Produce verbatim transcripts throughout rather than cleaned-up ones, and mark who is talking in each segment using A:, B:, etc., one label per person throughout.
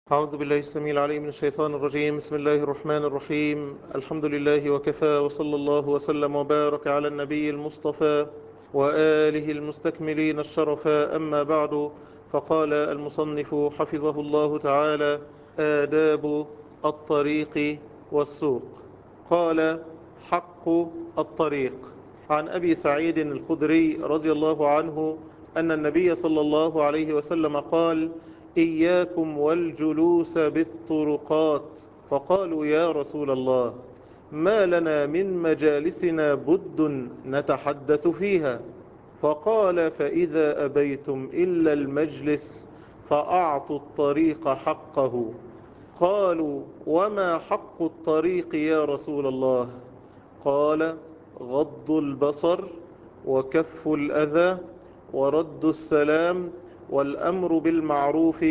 A: أعوذ بالله السميع العليم من الشيطان الرجيم. بسم الله الرحمن الرحيم. الحمد لله وكفى، وصلى الله وسلم وبارك على النبي المصطفى وآله المستكملين الشرفا. أما بعد، فقال المصنف حفظه الله تعالى: آداب الطريق والسوق. قال: حق الطريق. عن أبي سعيد الخدري رضي الله عنه أن النبي صلى الله عليه وسلم قال: إياكم والجلوس بالطرقات. فقالوا: يا رسول الله، ما لنا من مجالسنا بد نتحدث فيها. فقال: فإذا أبيتم إلا المجلس فأعطوا الطريق حقه. قالوا: وما حق الطريق يا رسول الله؟ قال: غض البصر، وكف الأذى، ورد السلام، والأمر بالمعروف،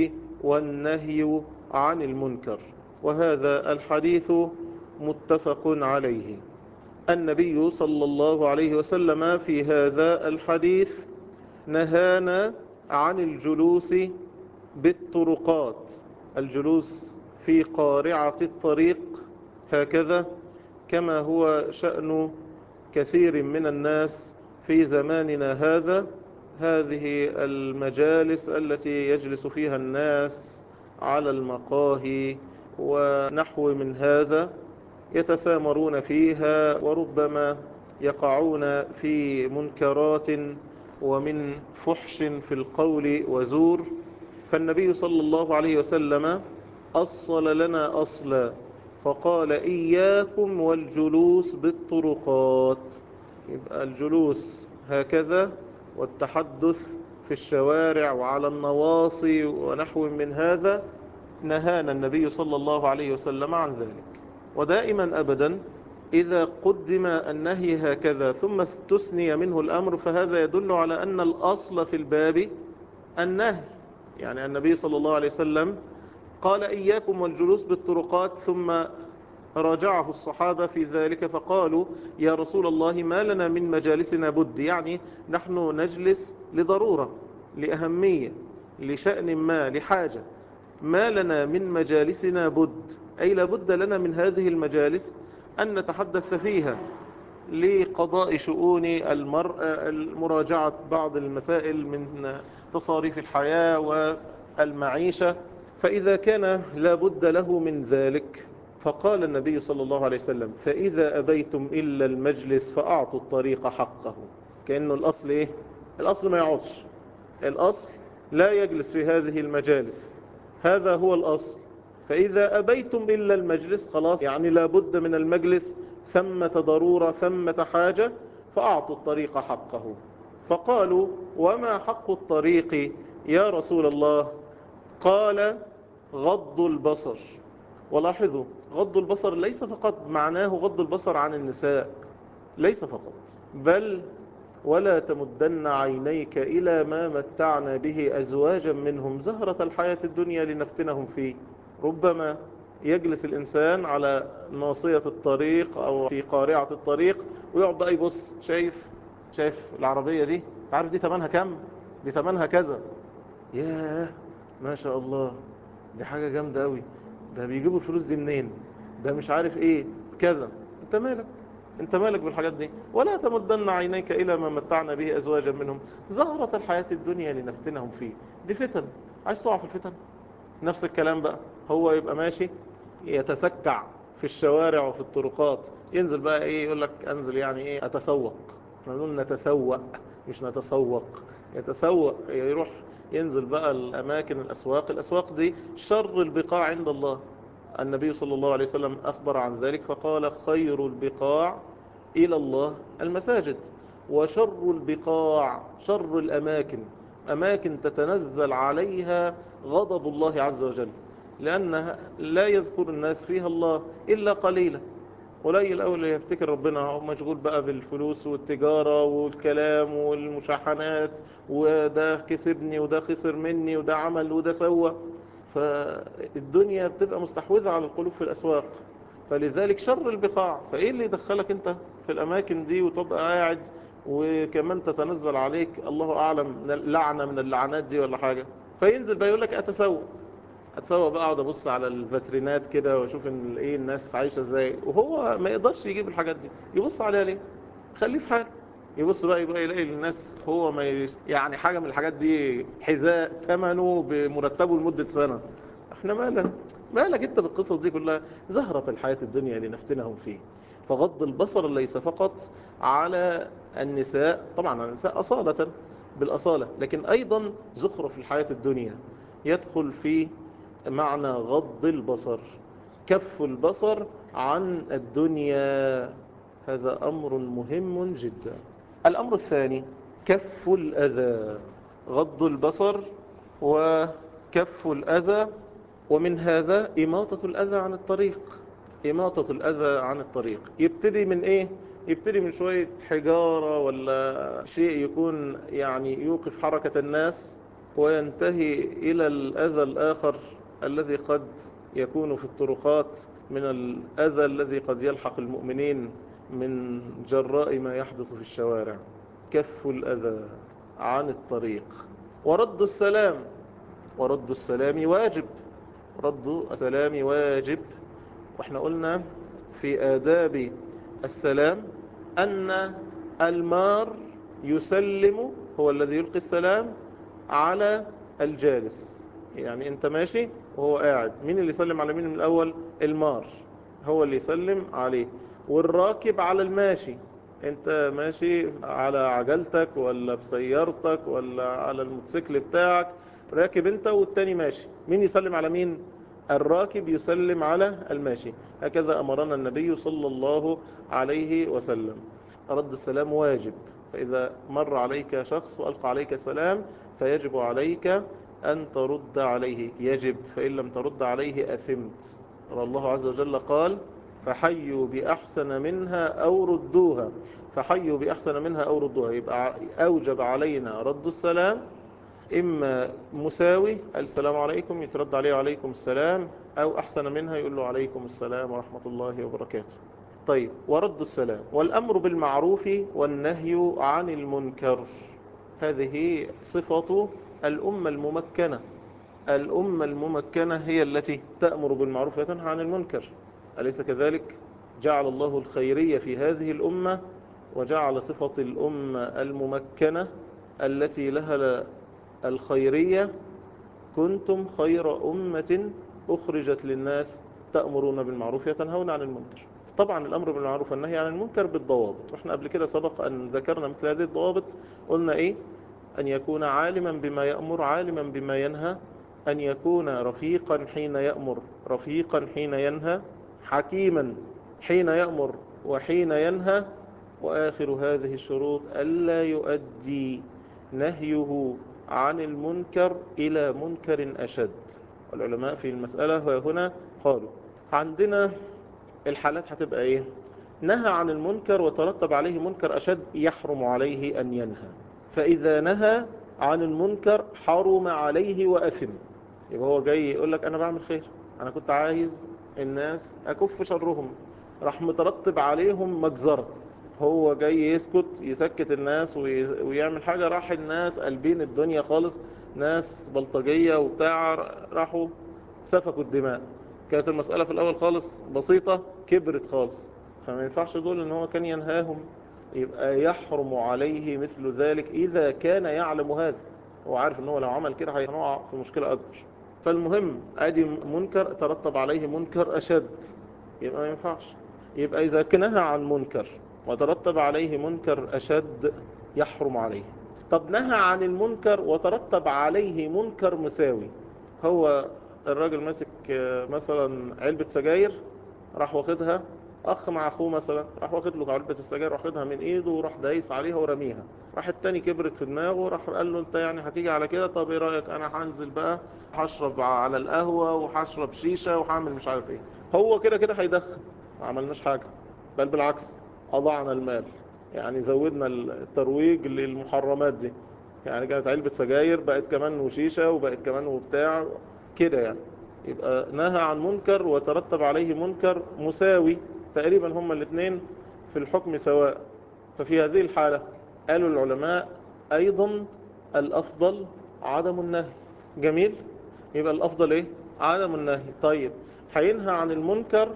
A: والنهي عن المنكر. وهذا الحديث متفق عليه. النبي صلى الله عليه وسلم في هذا الحديث نهانا عن الجلوس بالطرقات، الجلوس في قارعة الطريق هكذا، كما هو شأن كثير من الناس في زماننا هذا. هذه المجالس التي يجلس فيها الناس على المقاهي ونحو من هذا، يتسامرون فيها، وربما يقعون في منكرات ومن فحش في القول وزور. فالنبي صلى الله عليه وسلم أصل لنا أصلا، فقال: إياكم والجلوس بالطرقات. يبقى الجلوس هكذا والتحدث في الشوارع وعلى النواصي ونحو من هذا نهانا النبي صلى الله عليه وسلم عن ذلك. ودائما أبدا إذا قدم النهي هكذا ثم استثني منه الأمر، فهذا يدل على أن الأصل في الباب النهي. يعني النبي صلى الله عليه وسلم قال: إياكم والجلوس بالطرقات، ثم راجعه الصحابة في ذلك فقالوا: يا رسول الله، ما لنا من مجالسنا بد. يعني نحن نجلس لضرورة، لأهمية، لشأن ما، لحاجة. ما لنا من مجالسنا بد، أي لابد لنا من هذه المجالس أن نتحدث فيها لقضاء شؤون المرأة، مراجعة بعض المسائل من تصاريف الحياة والمعيشة. فإذا كان لابد له من ذلك، فقال النبي صلى الله عليه وسلم: فإذا أبيتم إلا المجلس فأعطوا الطريق حقه. كأنه الأصل إيه؟ الأصل ما يقعدش، الأصل لا يجلس في هذه المجالس، هذا هو الأصل. فإذا أبيتم إلا المجلس، خلاص، يعني لابد من المجلس، ثمة ضرورة، ثمة حاجة، فأعطوا الطريق حقه. فقالوا: وما حق الطريق يا رسول الله؟ قال: غض البصر. ولاحظوا، غض البصر ليس فقط معناه غض البصر عن النساء، ليس فقط، بل ولا تمدن عينيك إلى ما متعنا به أزواجا منهم زهرة الحياة الدنيا لنفتنهم فيه. ربما يجلس الإنسان على ناصية الطريق أو في قارعة الطريق ويقعد بقى يبص، شايف شايف العربية دي، تعرف دي تمنها كم؟ دي تمنها كذا. ياه، ما شاء الله، دي حاجة جامدة أوي، ده بيجيبوا الفلوس دي منين؟ ده مش عارف إيه كذا. أنت مالك؟ أنت مالك بالحاجات دي؟ ولا تمدن عينيك إلى ما متعنا به أزواجا منهم زهرة الحياة الدنيا لنفتنهم فيه. دي فتن، عايز تقع في الفتن؟ نفس الكلام بقى، هو يبقى ماشي يتسكع في الشوارع وفي الطرقات، ينزل بقى ايه، يقول لك انزل يعني ايه، اتسوق. احنا نقول نتسوق مش نتسوق. يتسوق، يروح ينزل بقى الاماكن، الاسواق. الاسواق دي شر البقاع عند الله. النبي صلى الله عليه وسلم اخبر عن ذلك فقال: خير البقاع الى الله المساجد، وشر البقاع، شر الاماكن، أماكن تتنزل عليها غضب الله عز وجل، لأنها لا يذكر الناس فيها الله إلا قليلا. قليل أول اللي يفتكر ربنا، هو مشغول بقى بالفلوس والتجارة والكلام والمشاحنات، وده كسبني وده خسر مني وده عمل وده سوى. فالدنيا بتبقى مستحوذة على القلوب في الأسواق، فلذلك شر البقاع. فإيه اللي يدخلك أنت في الأماكن دي وتبقى قاعد وكمان تتنزل عليك الله أعلم لعنة من اللعنات دي ولا حاجة؟ فينزل بقى يقول لك أتسوق. اتسوق بقى، اقعد ابص على الفاترينات كده واشوف ان ايه الناس عايشه ازاي، وهو ما يقدرش يجيب الحاجات دي. يبص عليها ليه؟ خليه في حاله. يبص بقى يبقى يلاقي الناس هو ما يش... يعني حاجه من الحاجات دي حذاء ثمنه بمرتبه لمده سنه. احنا مالنا؟ مالك انت بالقصص دي كلها؟ زهرة الحياة الدنيا لنفتنهم فيه. فغض البصر ليس فقط على النساء، طبعا على النساء أصالة بالأصالة، لكن أيضا زخرف الحياة الدنيا يدخل في معنى غض البصر. كف البصر عن الدنيا، هذا أمر مهم جدا. الأمر الثاني كف الأذى. غض البصر وكف الأذى، ومن هذا إماطة الأذى عن الطريق. إماطة الأذى عن الطريق يبتدي من إيه؟ يبتدي من شوية حجارة ولا شيء يكون يعني يوقف حركة الناس، وينتهي إلى الأذى الآخر الذي قد يكون في الطرقات، من الأذى الذي قد يلحق المؤمنين من جراء ما يحدث في الشوارع. كف الأذى عن الطريق ورد السلام. ورد السلام واجب. رد السلام واجب. واحنا قلنا في آداب السلام أن المار يسلم، هو الذي يلقي السلام على الجالس. يعني انت ماشي وهو قاعد، مين اللي يسلم على مين من الأول؟ المار هو اللي يسلم عليه. والراكب على الماشي، انت ماشي على عجلتك ولا بسيارتك ولا على الموتوسيكل بتاعك، راكب انت والتاني ماشي، مين يسلم على مين؟ الراكب يسلم على الماشي. هكذا أمرنا النبي صلى الله عليه وسلم. رد السلام واجب. فإذا مر عليك شخص وألقى عليك السلام فيجب عليك أن ترد عليه، يجب، فإن لم ترد عليه أثمت. الله عز وجل قال فحيوا بأحسن منها أو ردوها. فحيوا بأحسن منها أو ردوها، يبقى أوجب علينا رد السلام، إما مساوي السلام عليكم يترد عليه وعليكم السلام، أو أحسن منها يقول له عليكم السلام ورحمة الله وبركاته. طيب، ورد السلام والأمر بالمعروف والنهي عن المنكر، هذه صفة الأمة الممكنة. الأمة الممكنة هي التي تأمر بالمعروف وتنهى عن المنكر، أليس كذلك؟ جعل الله الخيرية في هذه الأمة، وجعل صفة الأمة الممكنة التي لها الخيرية: كنتم خير أمة أخرجت للناس تأمرون بالمعروف وتنهون عن المنكر. طبعا الأمر بالمعروف والنهي عن المنكر بالضوابط، واحنا قبل كده سبق أن ذكرنا مثل هذه الضوابط. قلنا إيه؟ أن يكون عالما بما يأمر، عالما بما ينهى، أن يكون رفيقا حين يأمر، رفيقا حين ينهى، حكيما حين يأمر وحين ينهى، وآخر هذه الشروط ألا يؤدي نهيه عن المنكر إلى منكر أشد. والعلماء في المسألة هنا قالوا عندنا الحالات هتبقى إيه؟ نهى عن المنكر وترتب عليه منكر أشد، يحرم عليه أن ينهى. فإذا نهى عن المنكر حرم عليه وأثم. يبقى هو جاي يقول لك أنا بعمل خير، أنا كنت عايز الناس أكف شرهم، راح مترتب عليهم مجزرة. هو جاي يسكت يسكت الناس ويعمل حاجة، راح الناس قلبين الدنيا خالص، ناس بلطجية وبتاع، راحوا سفكوا الدماء. كانت المسألة في الأول خالص بسيطة، كبرت خالص. فما ينفعش دول ان هو كان ينهاهم، يبقى يحرم عليه مثل ذلك إذا كان يعلم هذا. هو عارف ان هو لو عمل كده هيقع في مشكلة أكبر. فالمهم ادي منكر ترتب عليه منكر أشد، يبقى ما ينفعش. يبقى إذا نهى عن منكر وترتب عليه منكر أشد يحرم عليه. طب نهى عن المنكر وترتب عليه منكر مساوي. هو الراجل ماسك مثلا علبة سجاير، راح واخدها، اخ مع اخوه مثلا، راح واخد له علبه السجاير، واخدها من ايده وراح دايس عليها ورميها. راح التاني كبرت في دماغه، راح قال له انت يعني هتيجي على كده؟ طب ايه رايك انا هنزل بقى هشرب على القهوه وهشرب شيشه وهعمل مش عارف ايه. هو كده كده هيدخن، ما عملناش حاجه، بل بالعكس اضعنا المال، يعني زودنا الترويج للمحرمات دي. يعني كانت علبه سجاير بقت كمان وشيشه وبقت كمان وبتاع كده يعني. يبقى نهى عن منكر وترتب عليه منكر مساوي، تقريبا هما الاثنين في الحكم سواء. ففي هذه الحالة قالوا العلماء أيضا الأفضل عدم النهي. جميل. يبقى الأفضل إيه؟ عدم النهي. طيب هينهى عن المنكر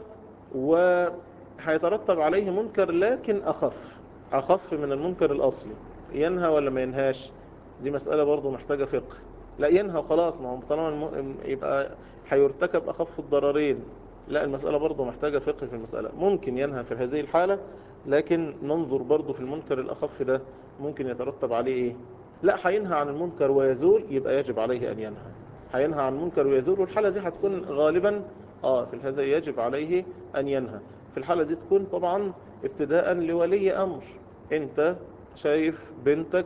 A: وهيترتب عليه منكر لكن أخف، أخف من المنكر الأصلي، ينهى ولا ما ينهاش؟ دي مسألة برضو محتاجة فقه. لا ينهى خلاص، ما هو طالما الم... يبقى هيرتكب أخف الضررين. لا المسألة برضو محتاجة فقه في المسألة. ممكن ينهى في هذه الحالة، لكن ننظر برضو في المنكر الأخف ده ممكن يترتب عليه إيه. لا هينهى عن المنكر ويزول، يبقى يجب عليه أن ينهى. هينهى عن المنكر ويزول، والحالة دي هتكون غالبا آه في هذا يجب عليه أن ينهى. في الحالة دي تكون طبعا ابتداء لولي أمر. أنت شايف بنتك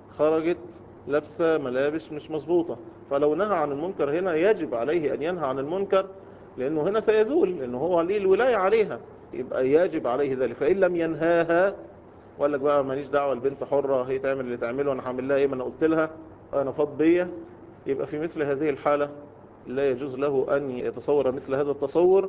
A: خرجت لابسة ملابس مش مظبوطة، فلو نهى عن المنكر هنا يجب عليه أن ينهى عن المنكر، لأنه هنا سيزول، لأنه هو ليه الولاية عليها، يبقى يجب عليه ذلك. فإن لم ينهاها وقال لك بقى ماليش دعوة، البنت حرة هي تعمل اللي تعمله، أنا هعمل لها إيه، ما أنا قلت لها أنا فاض بيا، يبقى في مثل هذه الحالة لا يجوز له أن يتصور مثل هذا التصور،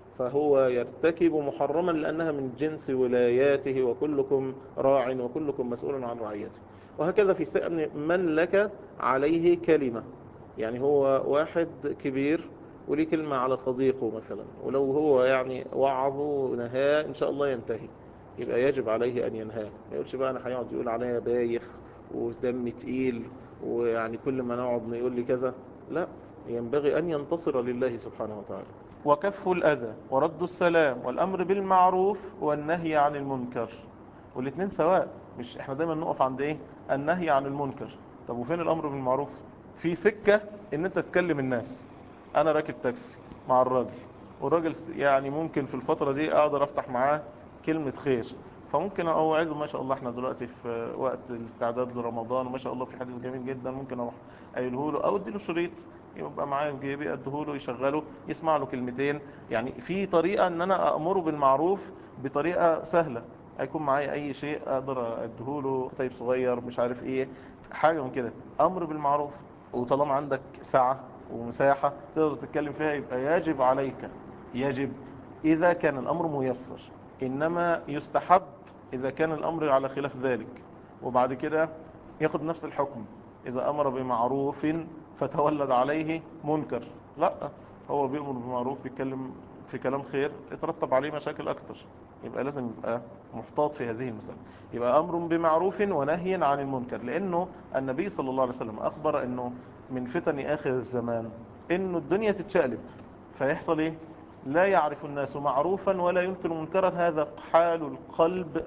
A: فهو يرتكب محرما لأنها من جنس ولاياته، وكلكم راع وكلكم مسؤول عن رعيته. وهكذا في شأن من لك عليه كلمة، يعني هو واحد كبير وليه كلمة على صديقه مثلا، ولو هو يعني وعظه نهاه إن شاء الله ينتهي، يبقى يجب عليه أن ينهاه. ما يقولش بقى أنا هيقعد يقول عليا بايخ ودم تقيل، ويعني كل ما نقعد يقول لي كذا. لا، ينبغي أن ينتصر لله سبحانه وتعالى. وكف الأذى ورد السلام والأمر بالمعروف والنهي عن المنكر، والاثنين سواء. مش احنا دايما نقف عند ايه؟ النهي عن المنكر. طب وفين الأمر بالمعروف؟ في سكة ان انت تكلم الناس. انا راكب تاكسي مع الراجل، والراجل يعني ممكن في الفترة دي اقدر افتح معاه كلمة خير، فممكن اوعظه. ما شاء الله احنا دلوقتي في وقت الاستعداد لرمضان، وما شاء الله في حديث جميل جدا، ممكن اروح قايله له او اديله شريط يبقى معايا في جيبي، اديه له يشغله يسمع له كلمتين. يعني في طريقة ان انا امره بالمعروف بطريقة سهلة، هيكون معايا اي شيء اقدر اديه له، طيب صغير مش عارف ايه، حاجة من كده، امر بالمعروف. وطالما عندك سعة ومساحة تقدر تتكلم فيها، يبقى يجب عليك، يجب اذا كان الامر ميسر. انما يستحب اذا كان الامر على خلاف ذلك، وبعد كده ياخد نفس الحكم اذا امر بمعروف فتولد عليه منكر. لا، هو بيأمر بمعروف، بيتكلم في كلام خير، يترتب عليه مشاكل اكتر. يبقى لازم يبقى محتاط في هذه المسألة. يبقى امر بمعروف ونهي عن المنكر، لانه النبي صلى الله عليه وسلم اخبر انه من فتن اخر الزمان انه الدنيا تتشقلب، فيحصل ايه؟ لا يعرف الناس معروفا ولا ينكر منكرا. هذا حال القلب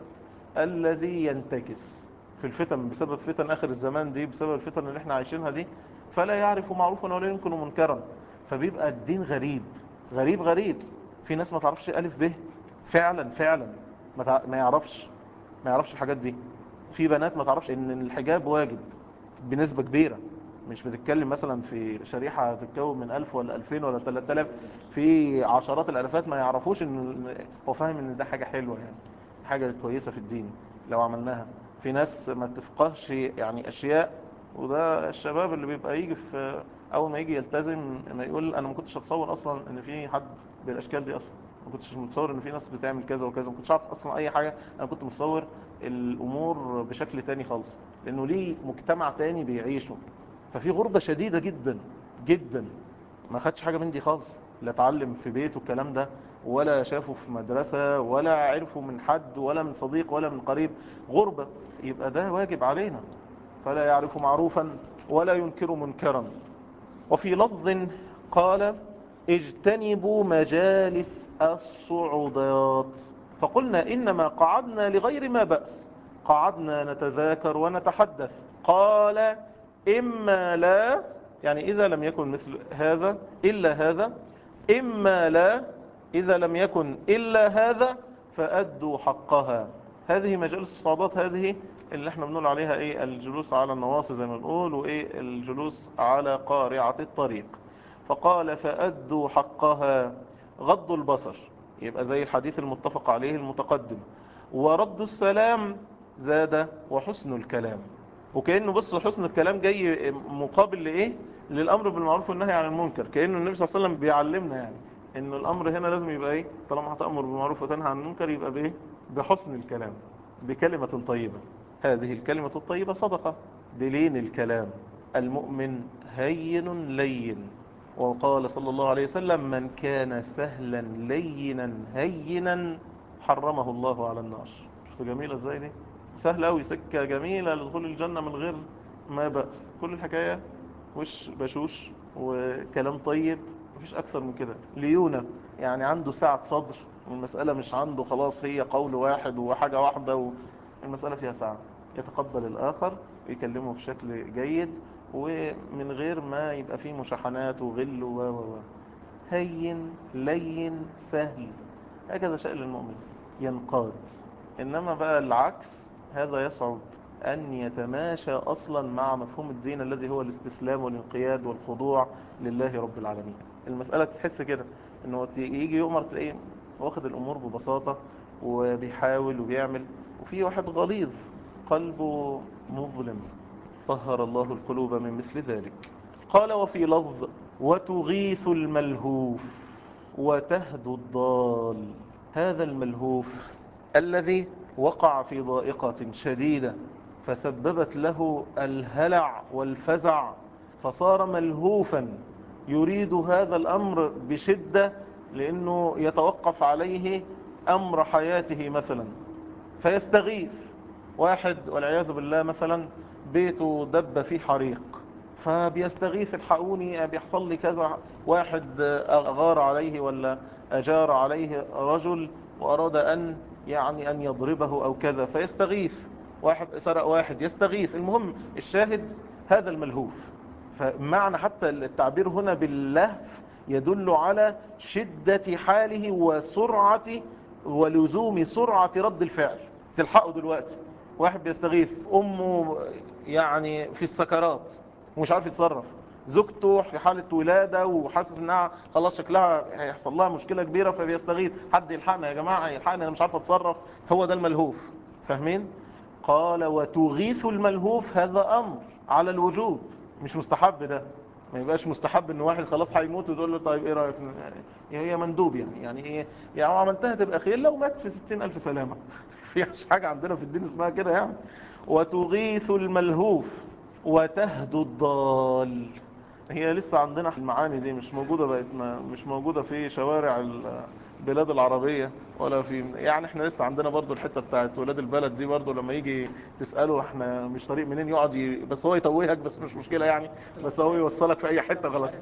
A: الذي ينتكس في الفتن، بسبب فتن آخر الزمان دي، بسبب الفتن اللي احنا عايشينها دي، فلا يعرف معروفا ولا ينكر منكرا، فبيبقى الدين غريب غريب غريب. في ناس ما تعرفش ألف به، فعلا فعلا ما تع- ما يعرفش ما يعرفش الحاجات دي. في بنات ما تعرفش ان الحجاب واجب بنسبة كبيرة. مش بتتكلم مثلا في شريحة تتكون من ألف ولا ألفين ولا ثلاثة آلاف، في عشرات الألفات ما يعرفوش ان هو فاهم ان ده حاجة حلوة، يعني حاجة كويسة في الدين لو عملناها. في ناس ما تفقهش يعني أشياء، وده الشباب اللي بيبقى يجي في أول ما يجي يلتزم ما يقول أنا ما كنتش أتصور أصلا إن في حد بالأشكال دي أصلا، ما كنتش متصور إن في ناس بتعمل كذا وكذا، ما كنتش عارف أصلا أي حاجة. أنا كنت متصور الأمور بشكل تاني خالص، لأنه ليه مجتمع تاني بيعيشه، ففي غربة شديدة جدا جدا. ما خدش حاجة من دي خالص، لا اتعلم في بيته الكلام ده، ولا شافه في مدرسة، ولا عرفه من حد، ولا من صديق، ولا من قريب. غربة. يبقى ده واجب علينا. فلا يعرف معروفا ولا ينكر منكرا. وفي لفظ قال اجتنبوا مجالس الصعودات، فقلنا إنما قعدنا لغير ما بأس، قعدنا نتذاكر ونتحدث. قال إما لا، يعني إذا لم يكن مثل هذا إلا هذا، إما لا إذا لم يكن إلا هذا فأدوا حقها. هذه مجالس الصعودات، هذه اللي احنا بنقول عليها ايه، الجلوس على النواصي زي ما بنقول، وايه الجلوس على قارعة الطريق. فقال فأدوا حقها، غض البصر، يبقى زي الحديث المتفق عليه المتقدم، ورد السلام، زاد وحسن الكلام. وكأنه بص حسن الكلام جاي مقابل لإيه؟ للأمر بالمعروف والنهي عن المنكر. كأنه النبي صلى الله عليه وسلم بيعلمنا يعني إن الأمر هنا لازم يبقى إيه؟ طالما هتأمر بالمعروف وتنهى عن المنكر يبقى بإيه؟ بحسن الكلام، بكلمة طيبة. هذه الكلمة الطيبة صدقة، بلين الكلام. المؤمن هين لين، وقال صلى الله عليه وسلم: من كان سهلا لينا هينا حرمه الله على النار. شفتوا جميلة ازاي دي؟ سهلة أوي، سكة جميلة لدخول الجنة من غير ما بأس. كل الحكاية وش بشوش وكلام طيب، مفيش أكثر من كده. ليونة يعني عنده سعة صدر، والمسألة مش عنده خلاص هي قول واحد وحاجة واحدة، والمسألة فيها سعة، يتقبل الآخر ويكلمه بشكل جيد ومن غير ما يبقى فيه مشاحنات وغل و و و هين لين سهل، هكذا شأن المؤمن، ينقاد. إنما بقى العكس هذا يصعب أن يتماشى أصلا مع مفهوم الدين الذي هو الاستسلام والانقياد والخضوع لله رب العالمين. المسألة تحس كده إنه يجي يؤمر تلاقيه واخد الأمور ببساطة وبيحاول وبيعمل، وفي واحد غليظ قلبه مظلم، طهر الله القلوب من مثل ذلك. قال: وفي لفظ: وتغيث الملهوف وتهدو الضال. هذا الملهوف الذي وقع في ضائقة شديدة فسببت له الهلع والفزع، فصار ملهوفا يريد هذا الأمر بشدة لأنه يتوقف عليه أمر حياته مثلا، فيستغيث. واحد والعياذ بالله مثلا بيته دب فيه حريق، فبيستغيث: الحقوني بيحصل لي كذا. واحد أغار عليه ولا أجار عليه رجل وأراد أن يعني أن يضربه أو كذا فيستغيث. واحد سرق واحد يستغيث. المهم الشاهد هذا الملهوف. فمعنى حتى التعبير هنا باللهف يدل على شدة حاله وسرعة ولزوم سرعة رد الفعل. تلحقه دلوقتي. واحد بيستغيث، أمه يعني في السكرات ومش عارف يتصرف، زوجته في حالة ولادة وحاسس انها خلاص شكلها هيحصل لها مشكلة كبيرة فبيستغيث: حد يلحقنا يا جماعة، يلحقنا انا مش عارف اتصرف. هو ده الملهوف. فاهمين؟ قال: وتغيث الملهوف. هذا امر على الوجوب، مش مستحب. ده ما يبقاش مستحب ان واحد خلاص هيموت وتقول له طيب ايه رايك، هي مندوب يعني يعني ايه يعني عملتها تبقى خير، لو مات في ستين الف سلامه. فيش حاجه عندنا في الدين اسمها كده يعني. وتغيث الملهوف وتهدو الضال. هي لسه عندنا المعاني دي مش موجودة، بقت مش موجودة في شوارع البلاد العربية ولا في، يعني احنا لسه عندنا برضو الحتة بتاعت ولاد البلد دي، برضو لما يجي تسأله احنا مش طريق منين يقعد ي... بس هو يتوهك، بس مش مشكلة يعني، بس هو يوصلك في اي حتة خلاص.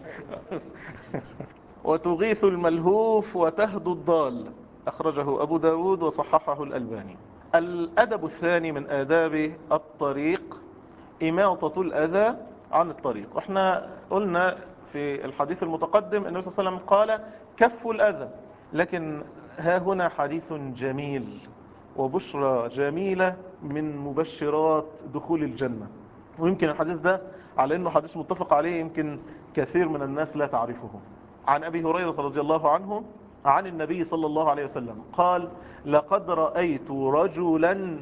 A: وتغيث الملهوف وتهدو الضال. أخرجه أبو داود وصححه الألباني. الأدب الثاني من آداب الطريق إماطة الأذى عن الطريق. واحنا قلنا في الحديث المتقدم النبي صلى الله عليه وسلم قال: كف الأذى. لكن ها هنا حديث جميل وبشرى جميلة من مبشرات دخول الجنة. ويمكن الحديث ده على أنه حديث متفق عليه يمكن كثير من الناس لا تعرفه. عن أبي هريرة رضي الله عنه عن النبي صلى الله عليه وسلم قال: لقد رأيت رجلا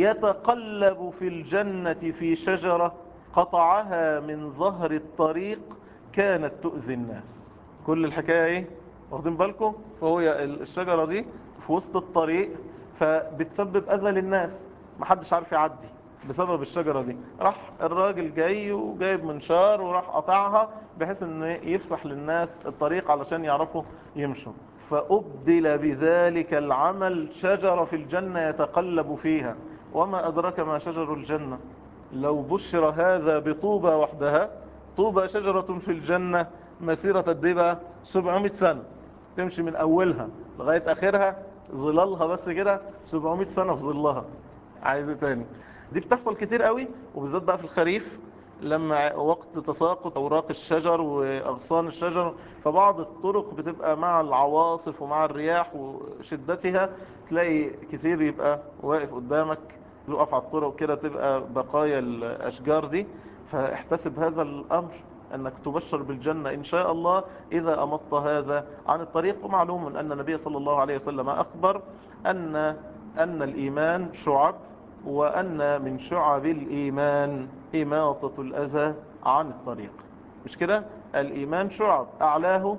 A: يتقلب في الجنة في شجرة قطعها من ظهر الطريق كانت تؤذي الناس. كل الحكاية ايه؟ واخدين بالكم؟ فهو الشجرة دي في وسط الطريق فبتسبب أذى للناس، محدش عارف يعدي بسبب الشجرة دي. راح الراجل جاي وجايب منشار وراح قطعها بحيث ان يفسح للناس الطريق علشان يعرفوا يمشوا. فأبدل بذلك العمل شجرة في الجنة يتقلب فيها. وما أدرك ما شجر الجنة. لو بشر هذا بطوبة وحدها، طوبة شجرة في الجنة مسيرة الدبا سبعمائة سنة، تمشي من أولها لغاية آخرها، ظلالها بس كده سبعمائة سنة في ظلها. عايز إيه تاني؟ دي بتحصل كتير قوي، وبالذات بقى في الخريف لما وقت تساقط أوراق الشجر وأغصان الشجر، فبعض الطرق بتبقى مع العواصف ومع الرياح وشدتها تلاقي كتير يبقى واقف قدامك، يقف على الطرق كده تبقى بقايا الأشجار دي. فاحتسب هذا الأمر أنك تبشر بالجنة إن شاء الله إذا أمضت هذا عن الطريق. ومعلوم أن النبي صلى الله عليه وسلم أخبر أن أن الإيمان شعب، وأن من شعب الإيمان إماطة الأذى عن الطريق. مش كده؟ الإيمان شعب، أعلاه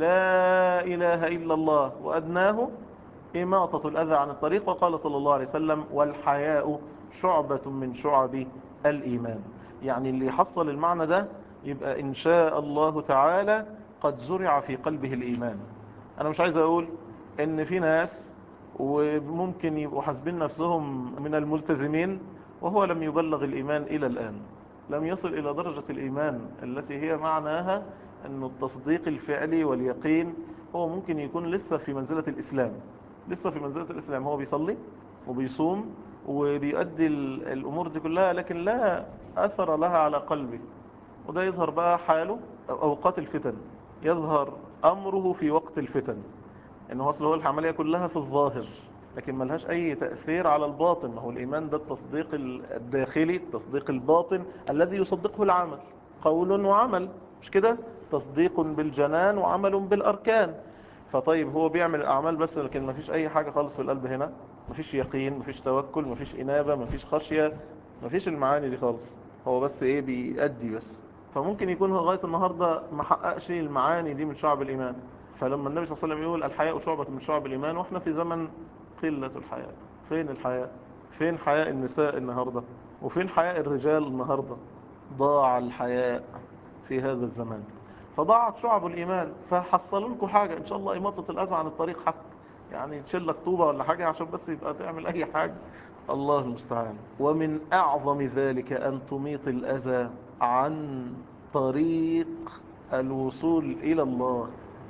A: لا إله إلا الله، وأدناه إماطة الأذى عن الطريق. وقال صلى الله عليه وسلم: والحياء شعبة من شعب الإيمان. يعني اللي يحصل المعنى ده يبقى إن شاء الله تعالى قد زرع في قلبه الإيمان. أنا مش عايز أقول إن في ناس وممكن يبقوا حاسبين نفسهم من الملتزمين وهو لم يبلغ الإيمان إلى الآن، لم يصل إلى درجة الإيمان التي هي معناها أن التصديق الفعلي واليقين. هو ممكن يكون لسه في منزلة الإسلام، لسه في منزلة الإسلام، هو بيصلي وبيصوم وبيؤدي الأمور دي كلها، لكن لا أثر لها على قلبه. وده يظهر بقى حاله أوقات الفتن، يظهر أمره في وقت الفتن، إنه أصل هو العملية كلها في الظاهر لكن ملهاش أي تأثير على الباطن. ما هو الإيمان ده التصديق الداخلي، التصديق الباطن الذي يصدقه العمل، قول وعمل، مش كده؟ تصديق بالجنان وعمل بالأركان. فطيب هو بيعمل الأعمال بس لكن ما فيش أي حاجة خالص في القلب هنا، ما فيش يقين، ما فيش توكل، ما فيش إنابة، ما فيش خشية، ما فيش المعاني دي خالص. هو بس إيه، بيأدي بس. فممكن يكون هو لغاية النهاردة ما حققش المعاني دي من شعب الإيمان. فلما النبي صلى الله عليه وسلم يقول الحياء شعبة من شعب الإيمان، وإحنا في زمن قلة الحياء. فين الحياء؟ فين حياء النساء النهاردة؟ وفين حياء الرجال النهاردة؟ ضاع الحياء في هذا الزمان، فضاعت شعب الإيمان. فحصلوا لكم حاجة إن شاء الله، إماطة الأذى عن الطريق حتى، يعني تشيل لك طوبة ولا حاجة عشان بس يبقى تعمل أي حاجة، الله المستعان. ومن أعظم ذلك أن تميط الأذى عن طريق الوصول إلى الله.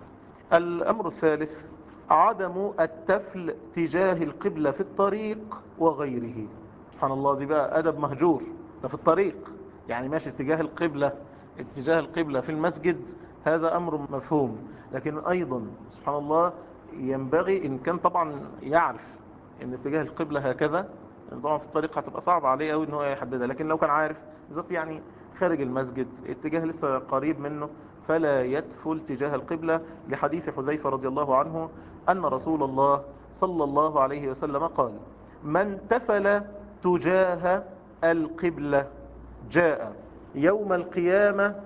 A: الأمر الثالث عدم التفل تجاه القبلة في الطريق وغيره. سبحان الله، دي بقى أدب مهجور. ده في الطريق يعني ماشي اتجاه القبلة، اتجاه القبلة في المسجد هذا أمر مفهوم، لكن أيضا سبحان الله ينبغي إن كان طبعا يعرف إن اتجاه القبلة هكذا، طبعا في الطريق هتبقى صعب عليه قوي إن هو يحددها، لكن لو كان عارف بالذات يعني خارج المسجد اتجاه لسه قريب منه فلا يتفل تجاه القبلة، لحديث حذيفة رضي الله عنه أن رسول الله صلى الله عليه وسلم قال: من تفل تجاه القبلة جاء يوم القيامة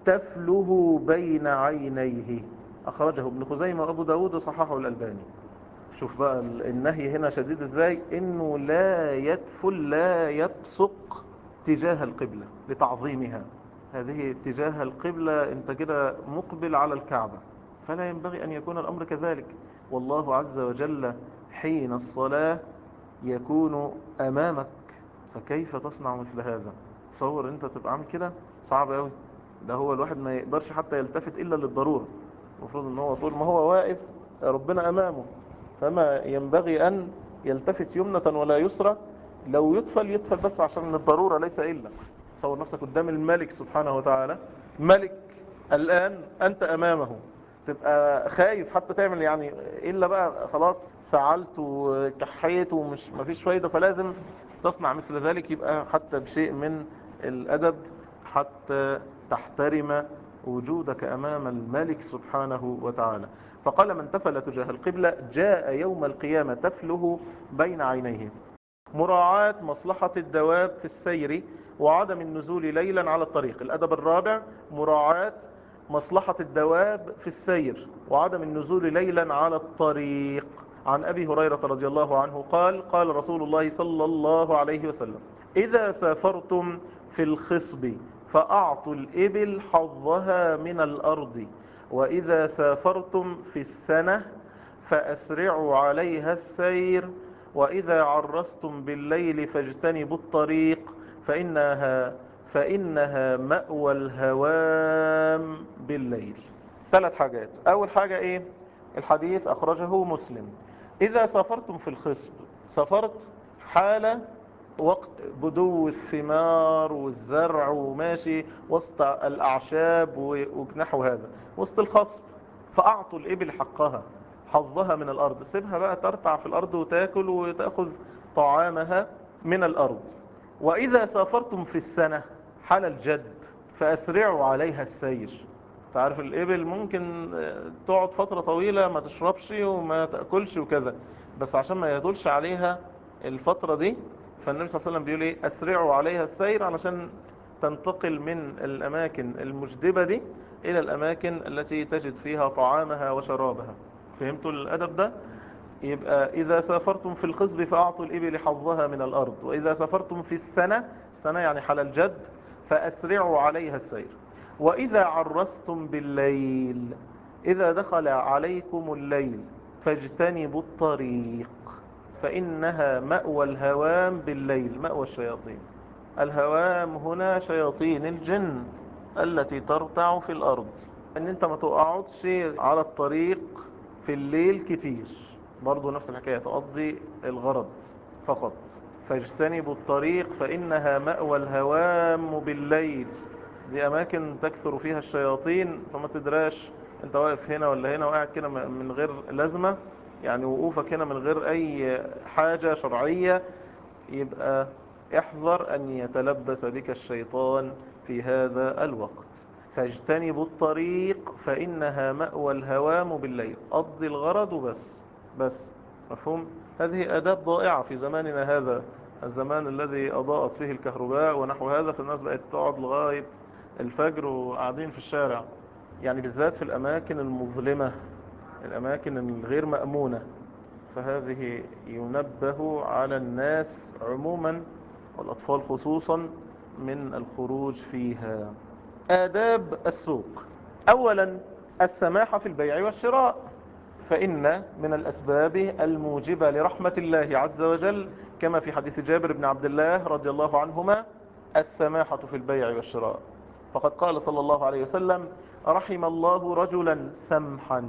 A: تفله بين عينيه. أخرجه ابن خزيمة وأبو داود وصححه الألباني. شوف بقى النهي هنا شديد ازاي، انه لا يتفل لا يبصق تجاه القبلة لتعظيمها. هذه اتجاه القبلة انت كده مقبل على الكعبة، فلا ينبغي ان يكون الامر كذلك. والله عز وجل حين الصلاة يكون امامك، فكيف تصنع مثل هذا؟ تصور انت تبقى عامل كده، صعب قوي. ده هو الواحد ما يقدرش حتى يلتفت الا للضرورة. المفروض ان هو طول ما هو واقف ربنا امامه، فما ينبغي أن يلتفت يمنة ولا يسرى. لو يطفل يطفل بس عشان الضرورة ليس إلا. تصور نفسك قدام الملك سبحانه وتعالى، ملك الآن أنت أمامه، تبقى خايف حتى تعمل يعني إلا بقى خلاص سعلت وكحيت ومش مفيش فايدة، فلازم تصنع مثل ذلك، يبقى حتى بشيء من الأدب حتى تحترم وجودك أمام الملك سبحانه وتعالى. فقال: من تفل تجاه القبلة جاء يوم القيامة تفله بين عينيه. مراعاة مصلحة الدواب في السير وعدم النزول ليلا على الطريق. الأدب الرابع مراعاة مصلحة الدواب في السير وعدم النزول ليلا على الطريق. عن أبي هريرة رضي الله عنه قال: قال رسول الله صلى الله عليه وسلم: إذا سافرتم في الخصب فأعطوا الإبل حظها من الأرض، وإذا سافرتم في السنة فأسرعوا عليها السير، وإذا عرستم بالليل فاجتنبوا الطريق فإنها, فإنها مأوى الهوام بالليل. ثلاث حاجات. أول حاجة إيه؟ الحديث أخرجه مسلم: إذا سافرتم في الخصب، سافرت حال وقت بدو الثمار والزرع وماشي وسط الأعشاب ونحو هذا، وسط الخصب، فأعطوا الإبل حقها، حظها من الأرض، سيبها بقى ترتع في الأرض وتاكل وتأخذ طعامها من الأرض. وإذا سافرتم في السنة حال الجدب فأسرعوا عليها السير. تعرف الإبل ممكن تقعد فترة طويلة ما تشربش وما تأكلش وكذا، بس عشان ما يدولش عليها الفترة دي، فالنبي صلى الله عليه وسلم بيقول إيه؟ أسرعوا عليها السير، علشان تنتقل من الأماكن المجدبة دي إلى الأماكن التي تجد فيها طعامها وشرابها. فهمتوا الأدب ده؟ يبقى إذا سافرتم في الخصب فأعطوا الإبل حظها من الأرض، وإذا سافرتم في السنة، السنة يعني حال الجد، فأسرعوا عليها السير. وإذا عرستم بالليل، إذا دخل عليكم الليل فاجتنبوا الطريق فإنها مأوى الهوام بالليل، مأوى الشياطين. الهوام هنا شياطين الجن التي ترتع في الأرض. ان انت ما تقعدش على الطريق في الليل كتير، برضو نفس الحكاية، تقضي الغرض فقط. فاجتنبوا الطريق فإنها مأوى الهوام بالليل، دي أماكن تكثر فيها الشياطين، فما تدراش انت واقف هنا ولا هنا، وقاعد كده من غير لازمة، يعني وقوفك هنا من غير أي حاجة شرعية، يبقى احذر أن يتلبس بك الشيطان في هذا الوقت. فاجتنبوا الطريق فإنها مأوى الهوام بالليل، قضي الغرض وبس. بس مفهوم؟ هذه آداب ضائعة في زماننا هذا، الزمان الذي أضاءت فيه الكهرباء ونحو هذا، فالناس بقت تقعد لغاية الفجر وقاعدين في الشارع، يعني بالذات في الأماكن المظلمة، الأماكن الغير مأمونة. فهذه ينبه على الناس عموما والأطفال خصوصا من الخروج فيها. آداب السوق: أولا السماحة في البيع والشراء، فإن من الأسباب الموجبة لرحمة الله عز وجل كما في حديث جابر بن عبد الله رضي الله عنهما السماحة في البيع والشراء، فقد قال صلى الله عليه وسلم: رحم الله رجلا سمحا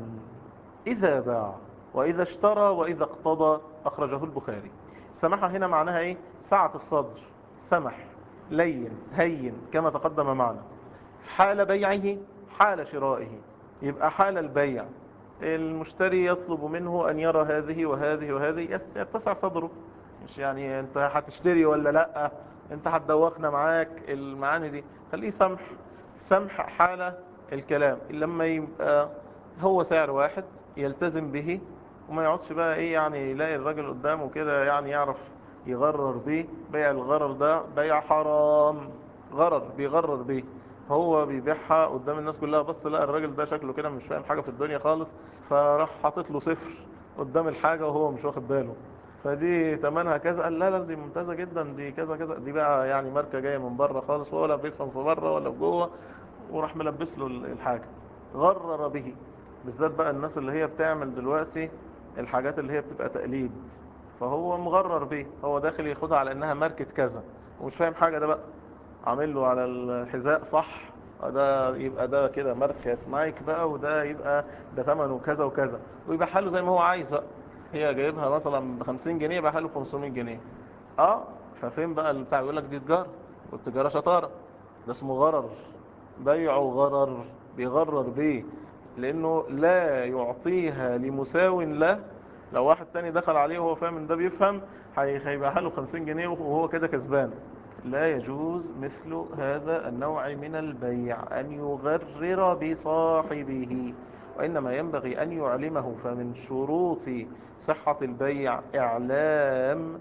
A: إذا باع وإذا اشترى وإذا اقتضى، أخرجه البخاري. السماحة هنا معناها إيه؟ سعة الصدر، سمح، لين، هين، كما تقدم معنا. في حال بيعه، حال شرائه، يبقى حال البيع المشتري يطلب منه أن يرى هذه وهذه وهذه، يتسع صدره، مش يعني أنت هتشتري ولا لأ، أنت هتدوخنا معاك المعاني دي، خليه سمح. سمح حال الكلام، لما يبقى هو سعر واحد يلتزم به، وما يقعدش بقى ايه يعني يلاقي الراجل قدامه كده يعني يعرف يغرر بيه. بيع الغرر ده بيع حرام، غرر بيغرر بيه، هو بيبيعها قدام الناس كلها، بس لا الراجل ده شكله كده مش فاهم حاجة في الدنيا خالص، فراح حاطط له صفر قدام الحاجة وهو مش واخد باله، فدي تمنها كذا، قال لا لا دي ممتازة جدا، دي كذا كذا، دي بقى يعني ماركة جاية من بره خالص، ولا بيفهم في بره ولا في جوه، وراح ملبس له الحاجة، غرر به. بالذات بقى الناس اللي هي بتعمل دلوقتي الحاجات اللي هي بتبقى تقليد، فهو مغرر بيه، هو داخل ياخدها على انها ماركة كذا ومش فاهم حاجة، ده بقى عامل له على الحذاء صح، ده يبقى ده كده ماركة نايك بقى، وده يبقى ده ثمنه كذا وكذا، ويبقى حاله زي ما هو عايز بقى، هي جايبها مثلا ب خمسين جنيه يبقى حاله ب خمسمية جنيه. اه ففين بقى البتاع؟ يقول لك دي تجارة، والتجارة شطارة، ده اسمه غرر، بيع غرر، بيغرر بيه، لانه لا يعطيها لمساو له. لو واحد تاني دخل عليه وهو فاهم ان ده بيفهم، هي- هيبقى له خمسين جنيه وهو كده كسبان. لا يجوز مثل هذا النوع من البيع أن يغرر بصاحبه، وإنما ينبغي أن يعلمه. فمن شروط صحة البيع إعلام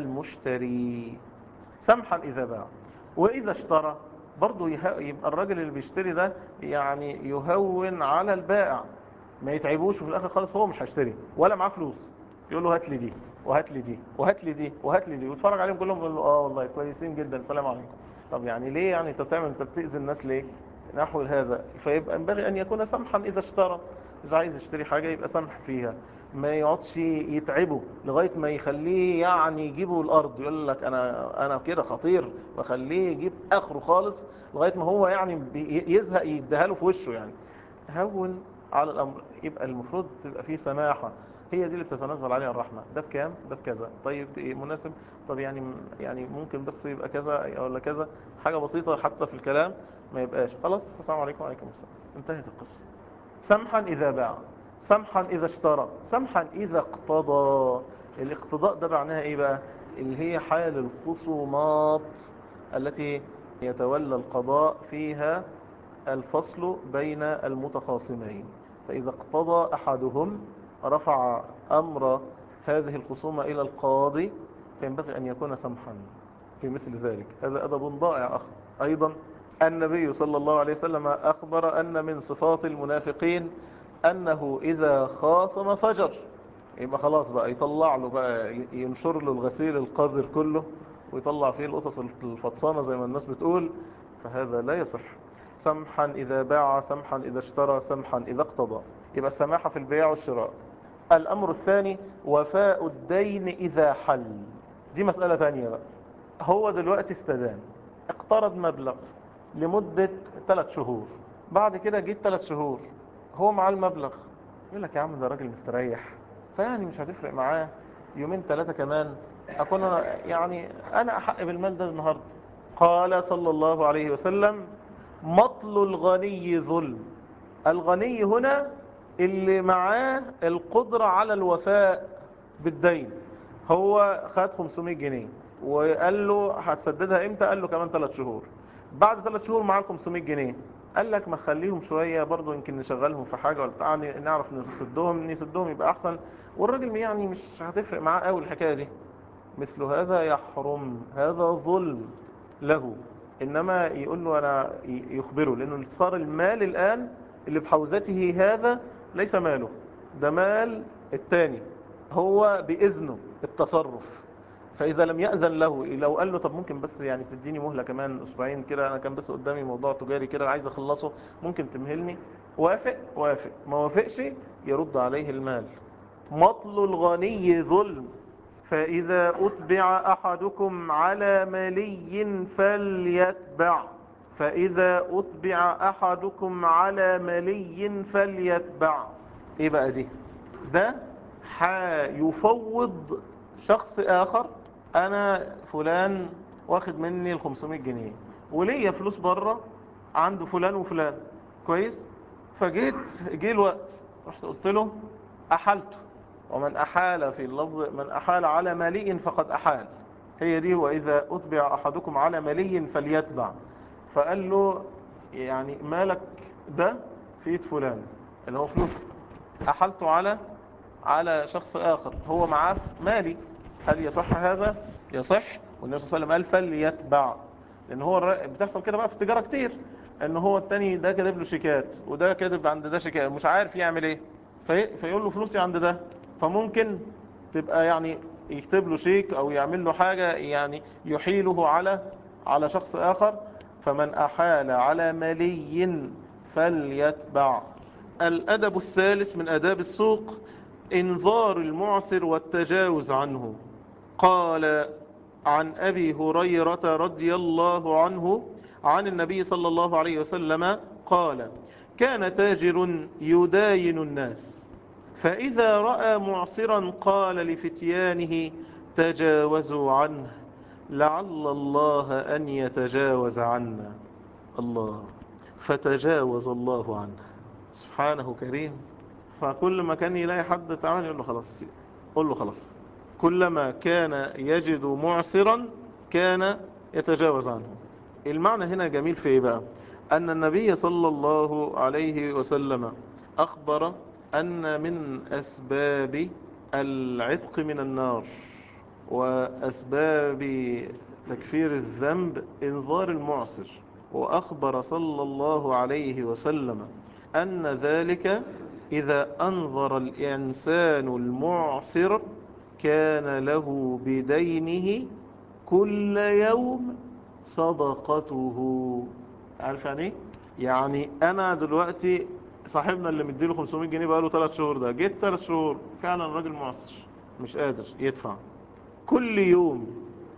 A: المشتري، سمحا إذا باع. وإذا اشترى برضو يه- يبقى الراجل اللي بيشتري ده يعني يهون على البائع، ما يتعبوش، وفي الآخر خالص هو مش هيشتري ولا معاه فلوس، يقول له هات لي دي وهات لي دي وهات لي دي وهات لي دي، ويتفرج عليهم كلهم يقول له اه والله كويسين جدا السلام عليكم. طب يعني ليه يعني انت بتعمل، انت بتأذي الناس ليه؟ نحو هذا. فيبقى ينبغي ان يكون سمحا اذا اشترى، اذا عايز يشتري حاجة يبقى سمح فيها، ما يقعدش يتعبه لغاية ما يخليه يعني يجيبه الارض، يقول لك انا انا كده خطير، وخليه يجيب اخره خالص لغاية ما هو يعني بي- يزهق يديها له في وشه يعني. هون على الامر، يبقى المفروض تبقى فيه سماحة، هي دي اللي بتتنزل عليها الرحمة. ده بكام؟ ده بكذا، طيب إيه مناسب؟ طب يعني يعني ممكن بس يبقى كذا ولا كذا، حاجة بسيطة حتى في الكلام، ما يبقاش خلاص السلام عليكم وعليكم السلام، انتهت القصة. سمحا إذا باع، سمحا إذا اشترى، سمحا إذا اقتضى. الاقتضاء ده معناها إيه بقى؟ اللي هي حال الخصومات التي يتولى القضاء فيها الفصل بين المتخاصمين، فإذا اقتضى أحدهم رفع أمر هذه الخصومة إلى القاضي، فينبغي أن يكون سمحا في مثل ذلك. هذا أدب ضائع أخ. أيضا النبي صلى الله عليه وسلم أخبر أن من صفات المنافقين أنه إذا خاصم فجر، يبقى خلاص بقى يطلع له بقى، ينشر له الغسيل القذر كله، ويطلع فيه القطص الفطسانة زي ما الناس بتقول، فهذا لا يصح. سمحا إذا باع، سمحا إذا اشترى، سمحا إذا اقتضى. يبقى السماحة في البيع والشراء. الأمر الثاني وفاء الدين إذا حل. دي مسألة ثانية بقى. هو دلوقتي استدان، اقترض مبلغ لمدة ثلاث شهور، بعد كده جيت ثلاث شهور هو معاه المبلغ، يقول لك يا عم ده راجل مستريح، فيعني مش هتفرق معاه يومين ثلاثة كمان أكون أنا يعني أنا أحق بالمال ده النهاردة. قال صلى الله عليه وسلم مطل الغني ظلم. الغني هنا اللي معاه القدرة على الوفاء بالدين. هو خد خمسمائة جنيه وقال له هتسددها امتى؟ قال له كمان ثلاث شهور. بعد ثلاث شهور معاه خمسمائة جنيه، قال لك ما خليهم شوية برضو يمكن نشغلهم في حاجة ولا بتاع نعرف نسدهم نسدهم يبقى أحسن، والراجل يعني مش هتفرق معاه قوي الحكاية دي. مثل هذا يحرم، هذا ظلم له. إنما يقول له أنا يخبره، لأنه صار المال الآن اللي بحوزته هذا ليس ماله، ده مال التاني، هو بإذنه التصرف. فإذا لم يأذن له، لو قال له طب ممكن بس يعني تديني مهلة كمان أسبوعين كده، أنا كان بس قدامي موضوع تجاري كده عايز أخلصه، ممكن تمهلني؟ وافق وافق، ما وافقش يرد عليه المال. مطل الغني ظلم. فإذا أتبع أحدكم على ملي فليتبع. فإذا أتبع أحدكم على ملي فليتبع. إيه بقى دي؟ ده هيفوض شخص آخر. أنا فلان واخد مني ال خمسمائة جنيه وليا فلوس بره عنده فلان وفلان، كويس؟ فجيت جه الوقت رحت قلت له أحلته. ومن أحال في اللفظ من أحال على مليء فقد أحال، هي دي وإذا أتبع أحدكم على ملي فليتبع. فقال له يعني مالك ده في ايد فلان اللي هو فلوس، أحلته على على شخص آخر هو معاه مالي، هل يصح هذا؟ يصح. والنبي صلى الله عليه وسلم قال فليتبع، لأن هو الر- بتحصل كده بقى في التجارة كتير، ان هو التاني ده كاتب له شيكات وده كاتب عند ده شيكات مش عارف يعمل ايه، في فيقول له فلوسي عند ده، فممكن تبقى يعني يكتب له شيك او يعمل له حاجة يعني يحيله على على شخص آخر. فمن أحال على ملي فليتبع. الأدب الثالث من آداب السوق إنظار المعسر والتجاوز عنه. قال عن أبي هريرة رضي الله عنه عن النبي صلى الله عليه وسلم قال كان تاجر يداين الناس، فإذا رأى معسرا قال لفتيانه تجاوزوا عنه لعل الله أن يتجاوز عنا. الله، فتجاوز الله عنه سبحانه كريم. فكل ما كان يلاقي حد تعمل يقول له خلاص، قول له خلاص. كلما كان يجد معسرا كان يتجاوز عنه. المعنى هنا جميل في ايه بقى؟ أن النبي صلى الله عليه وسلم أخبر أن من أسباب العتق من النار وأسباب تكفير الذنب إنظار المعسر. وأخبر صلى الله عليه وسلم أن ذلك إذا أنظر الإنسان المعسر كان له بدينه كل يوم صدقته. عارف يعني ايه؟ يعني أنا دلوقتي صاحبنا اللي مديله خمسمائة جنيه بقاله ثلاث شهور، ده جيت ثلاث شهور فعلا راجل معسر مش قادر يدفع، كل يوم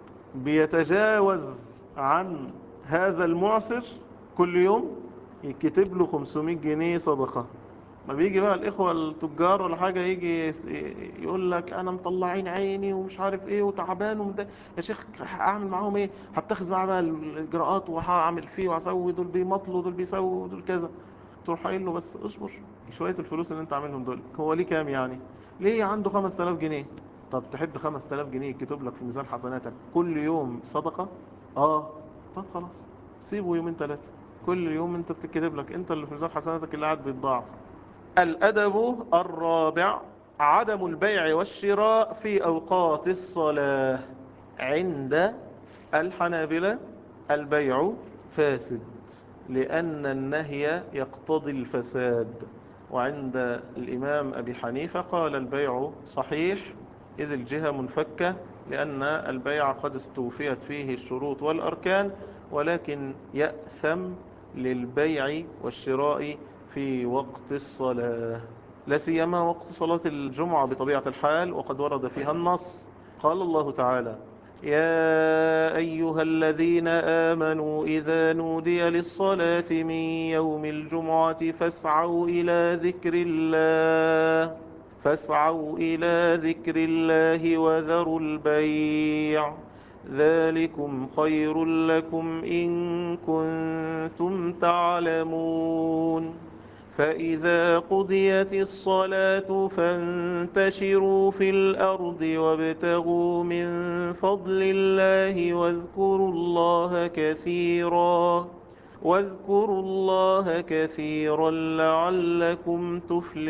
A: بيتجاوز عن هذا المعسر، كل يوم يكتب له خمسمائة جنيه صدقة. ما بيجي بقى الإخوة التجار ولا حاجة يجي يس- يقول لك أنا مطلعين عيني ومش عارف إيه وتعبان ومد... يا شيخ أعمل معاهم إيه؟ هتخذ معاه بقى الإجراءات وهعمل فيه وهسوي، دول بيمطلوا دول بيسووا دول كذا. تروح قايل له بس اصبر، شوية الفلوس اللي أنت عاملهم دول هو ليه كام يعني؟ ليه عنده خمسة آلاف جنيه؟ طب تحب خمسة آلاف جنيه يكتب لك في ميزان حسناتك كل يوم صدقة؟ آه. طب خلاص سيبه يومين ثلاثة، كل يوم أنت بتكتب لك أنت اللي في ميزان حسناتك اللي قاعد بيتضاعف. الأدب الرابع عدم البيع والشراء في أوقات الصلاة. عند الحنابلة البيع فاسد لأن النهي يقتضي الفساد، وعند الإمام أبي حنيفة قال البيع صحيح إذ الجهة منفكة لأن البيع قد استوفيت فيه الشروط والأركان، ولكن يأثم للبيع والشراء في وقت الصلاة، لا سيما وقت صلاة الجمعة بطبيعة الحال، وقد ورد فيها النص. قال الله تعالى: يا أيها الذين آمنوا إذا نودي للصلاة من يوم الجمعة فاسعوا إلى ذكر الله فاسعوا إلى ذكر الله وذروا البيع ذلكم خير لكم إن كنتم تعلمون. فإذا قضيت الصلاة فانتشروا في الأرض وابتغوا من فضل الله واذكروا الله كثيرا واذكروا الله كثيرا لعلكم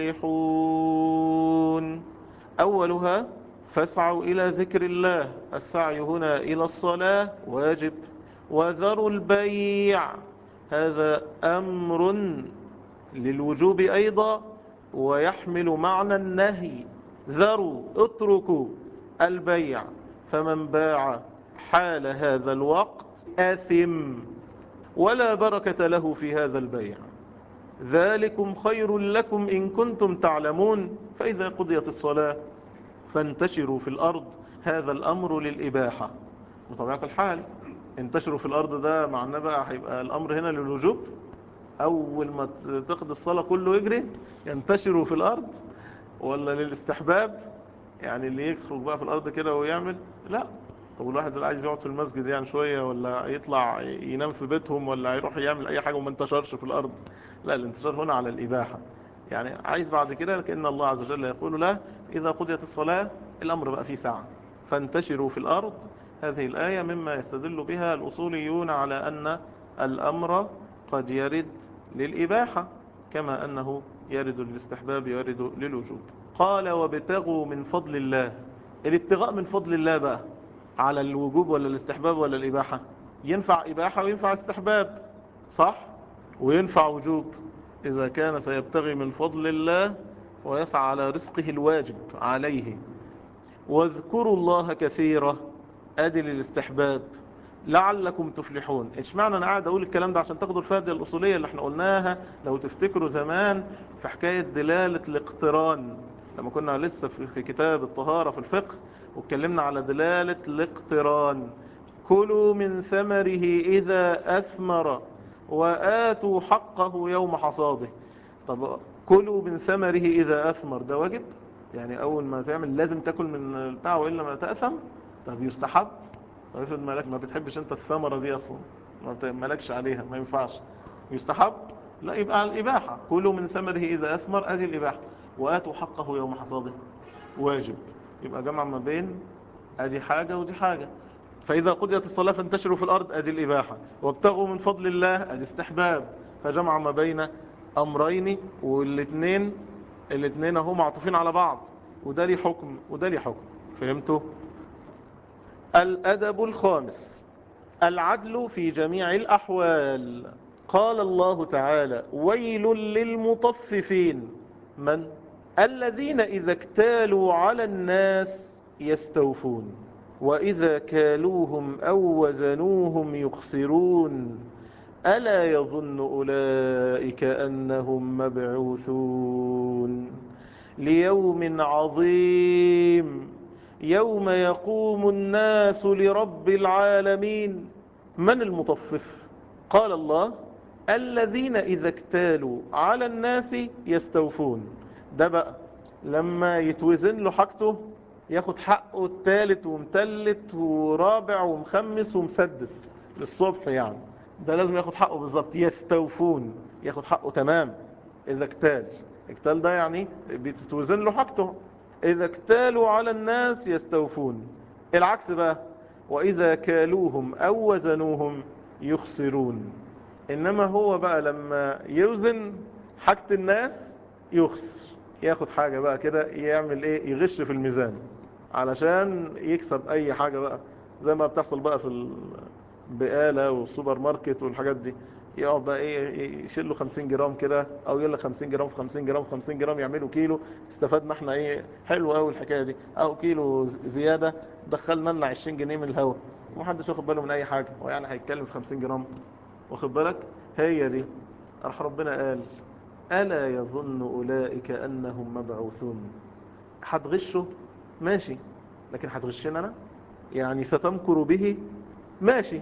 A: تفلحون. أولها فاسعوا إلى ذكر الله، السعي هنا إلى الصلاة واجب. وذروا البيع، هذا أمر للوجوب أيضا ويحمل معنى النهي. ذروا، اتركوا البيع، فمن باع حال هذا الوقت آثم ولا بركة له في هذا البيع. ذلكم خير لكم إن كنتم تعلمون. فإذا قضيت الصلاة فانتشروا في الأرض، هذا الأمر للإباحة بطبيعة الحال. انتشروا في الأرض ده معناه بقى هيبقى الأمر هنا للوجوب. أول ما تقضي الصلاة كله يجري ينتشروا في الأرض، ولا للاستحباب يعني اللي يخرج بقى في الأرض كده ويعمل؟ لا. طب الواحد اللي عايز يقعد في المسجد يعني شوية، ولا يطلع ينام في بيتهم، ولا يروح يعمل أي حاجة وما انتشرش في الأرض؟ لا، الانتشار هنا على الإباحة. يعني عايز بعد كده كأن الله عز وجل يقول له: إذا قضيت الصلاة الأمر بقى فيه ساعة فانتشروا في الأرض. هذه الآية مما يستدل بها الأصوليون على أن الأمر قد يرد للإباحة كما أنه يرد للاستحباب يرد للوجوب. قال: وابتغوا من فضل الله. الابتغاء من فضل الله بقى على الوجوب ولا الاستحباب ولا الإباحة؟ ينفع إباحة وينفع استحباب، صح؟ وينفع وجوب إذا كان سيبتغي من فضل الله ويسعى على رزقه الواجب عليه. واذكروا الله كثيرا، أدي للاستحباب لعلكم تفلحون. ايش معنى انا قاعد اقول الكلام ده؟ عشان تاخدوا الفائده الاصوليه اللي احنا قلناها لو تفتكروا زمان في حكايه دلاله الاقتران، لما كنا لسه في كتاب الطهاره في الفقه واتكلمنا على دلاله الاقتران. كلوا من ثمره اذا اثمر واتوا حقه يوم حصاده. طب كلوا من ثمره اذا اثمر ده واجب؟ يعني اول ما تعمل لازم تاكل من بتاعه والا ما تاثم؟ طب يستحب؟ طب افرض مالك ما بتحبش انت الثمرة دي اصلا، ما مالكش عليها، ما ينفعش، يستحب؟ لا، يبقى على الإباحة. كلوا من ثمره إذا أثمر، أدي الإباحة. وآتوا حقه يوم حصاده واجب. يبقى جمع ما بين أدي حاجة ودي حاجة. فإذا قضيت الصلاة فانتشروا في الأرض، أدي الإباحة. وابتغوا من فضل الله، أدي استحباب. فجمع ما بين أمرين، والاثنين الاثنين هم معطوفين على بعض، وده لي حكم وده لي حكم. فهمتوا؟ الأدب الخامس: العدل في جميع الأحوال. قال الله تعالى: ويل للمطففين. من؟ الذين إذا اكتالوا على الناس يستوفون وإذا كالوهم أو وزنوهم يخسرون ألا يظن أولئك أنهم مبعوثون ليوم عظيم يوم يقوم الناس لرب العالمين. من المطفف؟ قال الله: الذين إذا اكتالوا على الناس يستوفون. ده بقى لما يتوزن له حاجته ياخد حقه التالت ومتلت ورابع ومخمس ومسدس للصبح، يعني ده لازم ياخد حقه بالظبط. يستوفون، ياخد حقه تمام. إذا اكتال، اكتال ده يعني بتتوزن له حاجته. إذا اكتالوا على الناس يستوفون. العكس بقى: وإذا كالوهم أو وزنوهم يخسرون. إنما هو بقى لما يوزن حاجة الناس يخسر، ياخد حاجة بقى كده، يعمل إيه؟ يغش في الميزان علشان يكسب أي حاجة بقى، زي ما بتحصل بقى في البقالة والسوبر ماركت والحاجات دي. يقعد بقى ايه يشيل له خمسين جرام كده، او يقول لك خمسين جرام في خمسين جرام في خمسين جرام يعملوا كيلو. استفدنا احنا ايه؟ حلو قوي الحكايه دي. او كيلو زياده دخلنا لنا عشرين جنيه من الهوا ومحدش واخد باله من اي حاجه، هو يعني هيتكلم في خمسين جرام؟ واخد بالك؟ هي دي. راح ربنا قال ألا يظن أولئك أنهم مبعوثون. هتغشه ماشي، لكن هتغشنا أنا؟ يعني ستمكر به ماشي،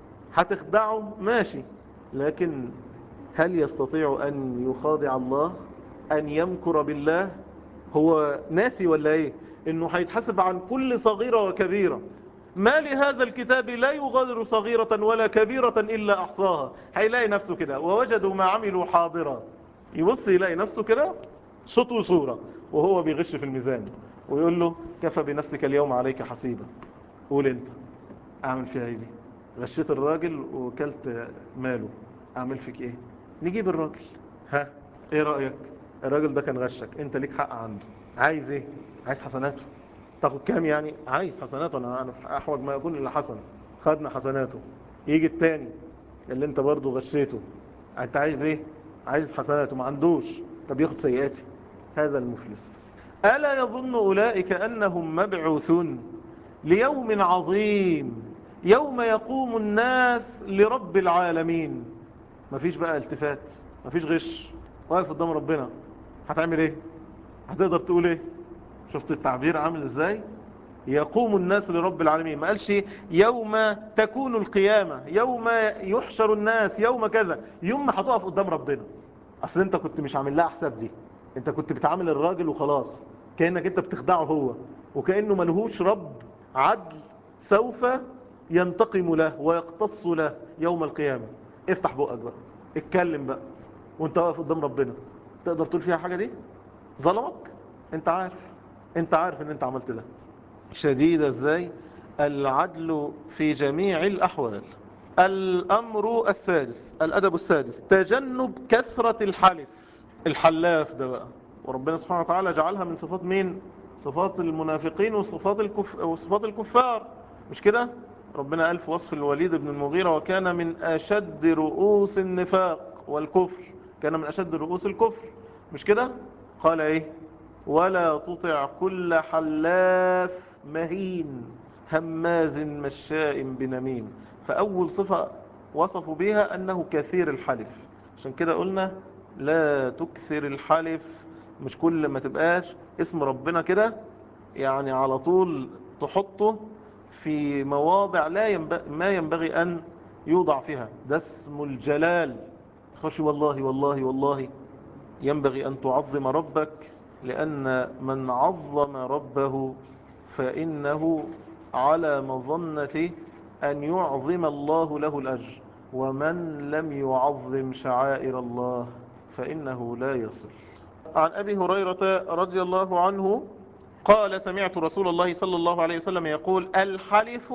A: هتخدعه ماشي، لكن هل يستطيع أن يخادع الله، أن يمكر بالله؟ هو ناسي ولا ايه انه هيتحاسب عن كل صغيرة وكبيرة؟ ما لهذا الكتاب لا يغادر صغيرة ولا كبيرة إلا أحصاها. هيلاقي نفسه كده ووجدوا ما عملوا حاضرا. يبص يلاقي نفسه كده شط وصورة وهو بيغش في الميزان، ويقول له كفى بنفسك اليوم عليك حسيبا. قول انت اعمل فيها ايه دي؟ غشيت الراجل وكلت ماله، اعمل فيك ايه؟ نجيب الراجل، ها ايه رأيك؟ الراجل ده كان غشك، انت ليك حق عنده، عايز ايه؟ عايز حسناته. تاخد كام يعني؟ عايز حسناته، انا انا احوج ما يكون الا حسن. خدنا حسناته. يجي التاني اللي انت برضو غشيته، انت عايز ايه؟ عايز حسناته، ما عندوش، طب ياخد سيئاتي. هذا المفلس. ألا يظن أولئك أنهم مبعوثون ليوم عظيم يوم يقوم الناس لرب العالمين. مفيش بقى التفات، مفيش غش، واقف قدام ربنا، هتعمل ايه؟ هتقدر تقول ايه؟ شفت التعبير عامل ازاي؟ يقوم الناس لرب العالمين، ما قالش يوم تكون القيامة، يوم يحشر الناس، يوم كذا، يوم ما هتقف قدام ربنا. اصل انت كنت مش عامل لها حساب دي، انت كنت بتعامل الراجل وخلاص، كأنك انت بتخدعه هو، وكأنه ملهوش رب عدل سوف ينتقم له ويقتص له يوم القيامة. افتح بقك بقى، اتكلم بقى وانت واقف قدام ربنا. تقدر تقول فيها حاجة دي؟ ظلمك؟ انت عارف، انت عارف ان انت عملت ده. شديدة ازاي؟ العدل في جميع الأحوال. الأمر السادس، الأدب السادس، تجنب كثرة الحلف. الحلاف ده بقى، وربنا سبحانه وتعالى جعلها من صفات مين؟ صفات المنافقين وصفات, الكف... وصفات الكفار، مش كده؟ ربنا قال في وصف الوليد بن المغيرة وكان من أشد رؤوس النفاق والكفر، كان من أشد رؤوس الكفر، مش كده؟ قال ايه؟ ولا تطع كل حلاف مهين هماز مشاء بنميم. فأول صفة وصفوا بها أنه كثير الحلف. عشان كده قلنا لا تكثر الحلف، مش كل ما تبقاش اسم ربنا كده يعني على طول تحطه في مواضع لا ينبغي ما ينبغي أن يوضع فيها. ده اسم الجلال، خشي والله والله والله. ينبغي أن تعظم ربك، لأن من عظم ربه فإنه على مظنة أن يعظم الله له الأجر، ومن لم يعظم شعائر الله فإنه لا يصل. عن أبي هريرة رضي الله عنه قال سمعت رسول الله صلى الله عليه وسلم يقول الحلف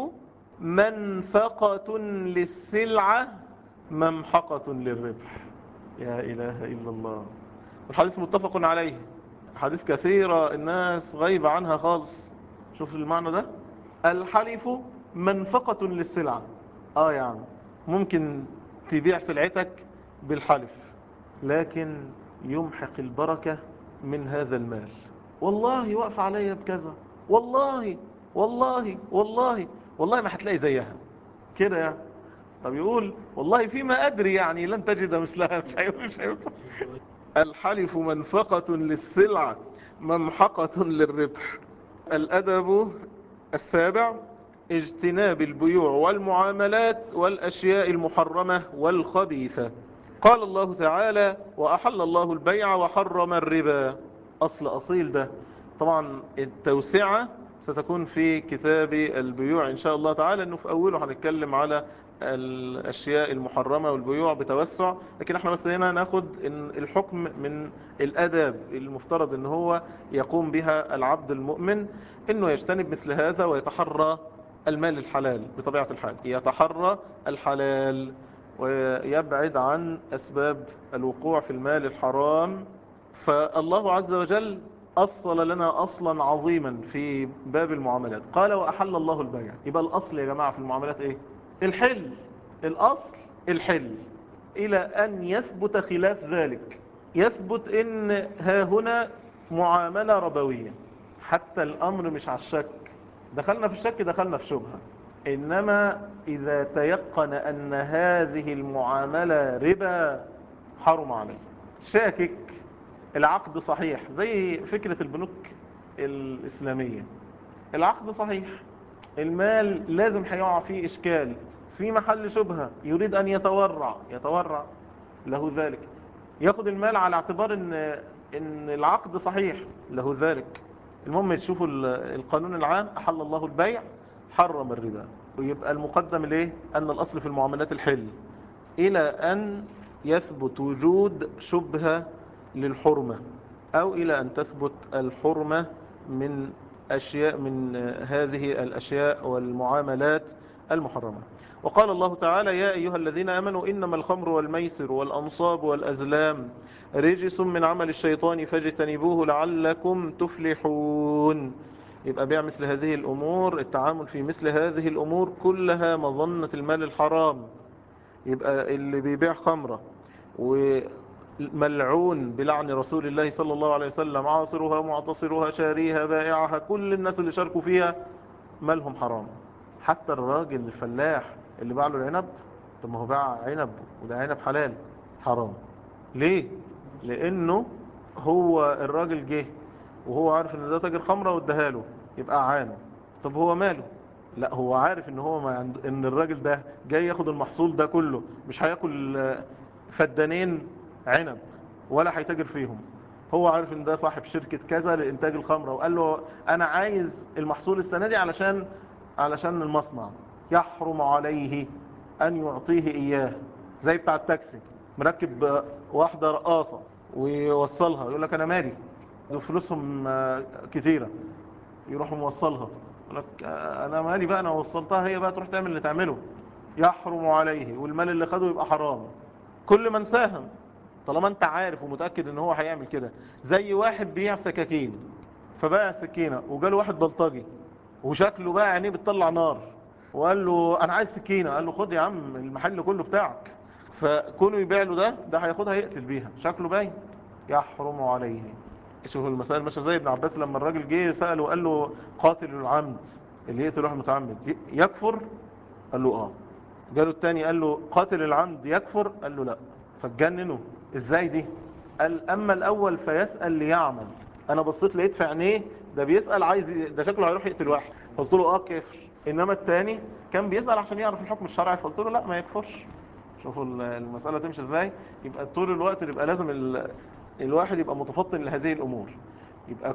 A: منفقة للسلعة ممحقة للربح. يا إله إلا الله. الحديث متفق عليه، حديث كثيرة الناس غايبة عنها خالص. شوف المعنى ده، الحلف منفقة للسلعة. اه يعني ممكن تبيع سلعتك بالحلف، لكن يمحق البركة من هذا المال. والله واقف عليا بكذا، والله والله والله والله ما هتلاقي زيها كده يعني. طب يقول والله فيما أدري يعني لن تجد مثلها، مش هيقول مش هيقول. الحلف منفقة للسلعة ممحقة للربح. الأدب السابع اجتناب البيوع والمعاملات والأشياء المحرمة والخبيثة. قال الله تعالى وأحل الله البيع وحرم الربا. أصل أصيل ده. طبعا التوسعة ستكون في كتاب البيوع إن شاء الله تعالى، أنه في أوله هنتكلم على الأشياء المحرمة والبيوع بتوسع، لكن احنا بس هنا ناخد الحكم من الأداب المفترض أنه هو يقوم بها العبد المؤمن، أنه يجتنب مثل هذا ويتحرى المال الحلال بطبيعة الحال، يتحرى الحلال ويبعد عن أسباب الوقوع في المال الحرام. فالله عز وجل أصل لنا أصلا عظيما في باب المعاملات، قال وأحل الله البيع. يبقى الأصل يا جماعة في المعاملات إيه؟ الحل. الأصل الحل، إلى أن يثبت خلاف ذلك، يثبت إن ها هنا معاملة ربوية. حتى الأمر مش على الشك، دخلنا في الشك دخلنا في شبهة. إنما إذا تيقن أن هذه المعاملة ربا حرم عليه. شاكك العقد صحيح، زي فكرة البنوك الإسلامية، العقد صحيح، المال لازم هيقع فيه إشكال، في محل شبهة، يريد أن يتورع يتورع له ذلك، ياخد المال على اعتبار ان ان العقد صحيح له ذلك. المهم تشوفوا القانون العام: احل الله البيع حرم الربا. ويبقى المقدم الايه؟ ان الاصل في المعاملات الحل، الى ان يثبت وجود شبهة للحرمة، او الى ان تثبت الحرمة من اشياء من هذه الاشياء والمعاملات المحرمة. وقال الله تعالى: يا أيها الذين آمنوا إنما الخمر والميسر والأنصاب والأزلام رجس من عمل الشيطان فاجتنبوه لعلكم تفلحون. يبقى بيع مثل هذه الأمور، التعامل في مثل هذه الأمور كلها مظنة المال الحرام. يبقى اللي بيبيع خمرة وملعون بلعن رسول الله صلى الله عليه وسلم، عاصرها معتصرها شاريها بائعها، كل الناس اللي شاركوا فيها مالهم حرام. حتى الراجل الفلاح اللي باع له العنب، طب ما هو باع عنب وده عنب حلال، حرام. ليه؟ لانه هو الراجل جه وهو عارف ان ده تاجر خمره واداها له، يبقى عانه. طب هو ماله؟ لا، هو عارف ان هو ما عند... ان الراجل ده جاي ياخد المحصول ده كله، مش هياكل آه، فدانين عنب ولا هيتاجر فيهم. هو عارف ان ده صاحب شركة كذا لإنتاج الخمرة، وقال له انا عايز المحصول السنة دي علشان علشان المصنع. يحرم عليه ان يعطيه اياه. زي بتاع التاكسي، مركب واحدة رقاصة ويوصلها، يقول لك انا مالي، دول فلوسهم آه، كتيرة، يروح موصلها، يقول لك آه، انا مالي بقى، انا وصلتها، هي بقى تروح تعمل اللي تعمله. يحرم عليه، والمال اللي خده يبقى حرام. كل من ساهم، طالما انت عارف ومتأكد ان هو هيعمل كده. زي واحد بيع سكاكين، فباع السكينة وجاله واحد بلطجي وشكله بقى عينيه بتطلع نار، وقال له انا عايز سكينة، قال له خد يا عم، المحل كله بتاعك. فكونه يبيع له ده ده هياخدها يقتل بيها، شكله باين. يحرم عليه. شوفوا المسائل ماشيه زي ابن عباس لما الراجل جه سأله وقال له قاتل العمد اللي يقتل واحد متعمد يكفر؟ قال له اه. جاله التاني قال له قاتل العمد يكفر؟ قال له لا. فاتجننوا، ازاي دي؟ قال اما الاول فيسأل ليعمل. انا بصيت لقيت في عينيه ده بيسأل، عايز ي- ده شكله هيروح يقتل واحد، قلت له اه كافر. انما التاني كان بيسأل عشان يعرف الحكم الشرعي، فقلت له لا، ما يكفرش. شوفوا ال- المسألة تمشي ازاي. يبقى طول الوقت يبقى لازم ال... الواحد يبقى متفطن لهذه الامور. يبقى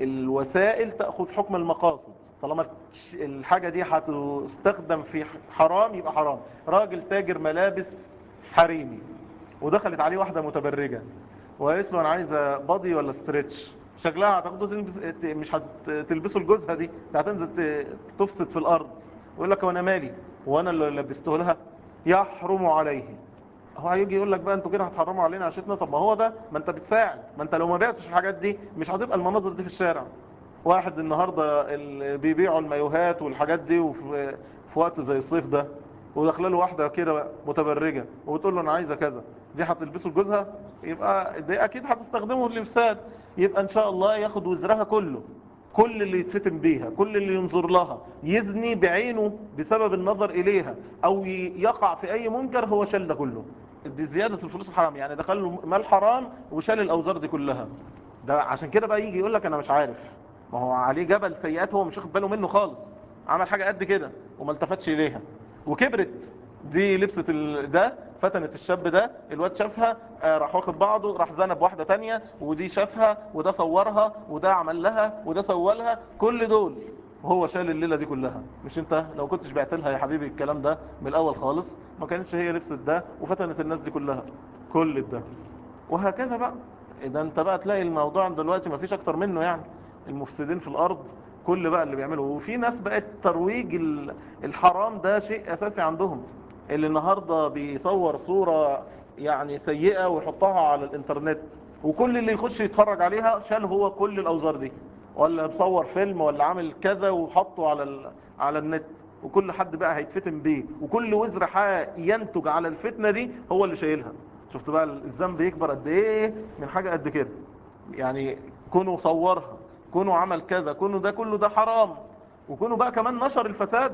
A: الوسائل تأخذ حكم المقاصد. طالما الحاجة دي هتستخدم في حرام يبقى حرام. راجل تاجر ملابس حريمي ودخلت عليه واحدة متبرجة وقالت له انا عايزة بادي ولا ستريتش، شكلها هتاخده تلبس، مش هتلبسه لجوزها، دي ده هتنزل ت- تفسد في الارض. ويقول لك وانا مالي وانا اللي لبسته لها؟ يحرم عليه. هو هيجي يقول لك بقى انتوا كده هتحرموا علينا عشتنا. طب ما هو ده، ما انت بتساعد، ما انت لو ما بعتش الحاجات دي مش هتبقى المناظر دي في الشارع. واحد النهارده اللي بيبيعوا المايوهات والحاجات دي، وفي في وقت زي الصيف ده، وداخله له واحده كده متبرجه وبتقول له انا عايزه كذا، دي هتلبسه لجوزها؟ يبقى دي اكيد هتستخدمه للافساد. يبقى ان شاء الله ياخد وزرها كله. كل اللي يتفتن بيها، كل اللي ينظر لها، يزني بعينه بسبب النظر اليها، او ي- يقع في اي منكر، هو شال ده كله. دي زياده الفلوس الحرام، يعني دخل له مال حرام وشال الاوزار دي كلها. ده عشان كده بقى يجي يقول لك انا مش عارف. ما هو عليه جبل سيئات هو مش واخد باله منه خالص. عمل حاجه قد كده وما التفتش اليها وكبرت. دي لبست ال... ده فتنت الشاب ده، الواد شافها آه، راح واخد بعضه، راح زنب بواحده تانية، ودي شافها وده صورها وده عمل لها وده سوالها، كل دول وهو شال الليله دي كلها. مش انت لو كنتش بعت لها يا حبيبي الكلام ده من الاول خالص، ما كانتش هي لبست ده وفتنت الناس دي كلها. كل ده وهكذا بقى. اذا انت بقى تلاقي الموضوع دلوقتي ما فيش اكتر منه يعني. المفسدين في الارض كل بقى اللي بيعملوا، وفي ناس بقت ترويج ال- الحرام ده شيء اساسي عندهم. اللي النهارده بيصور صورة يعني سيئة ويحطها على الانترنت، وكل اللي يخش يتفرج عليها شال هو كل الاوزار دي، ولا بصور فيلم ولا عامل كذا وحطه على ال... على النت، وكل حد بقى هيتفتن بيه، وكل وزر ينتج على الفتنة دي هو اللي شايلها. شفت بقى الذنب يكبر قد ايه من حاجة قد كده. يعني كونه صورها، كونه عمل كذا، كونه ده كله ده حرام، وكونه بقى كمان نشر الفساد.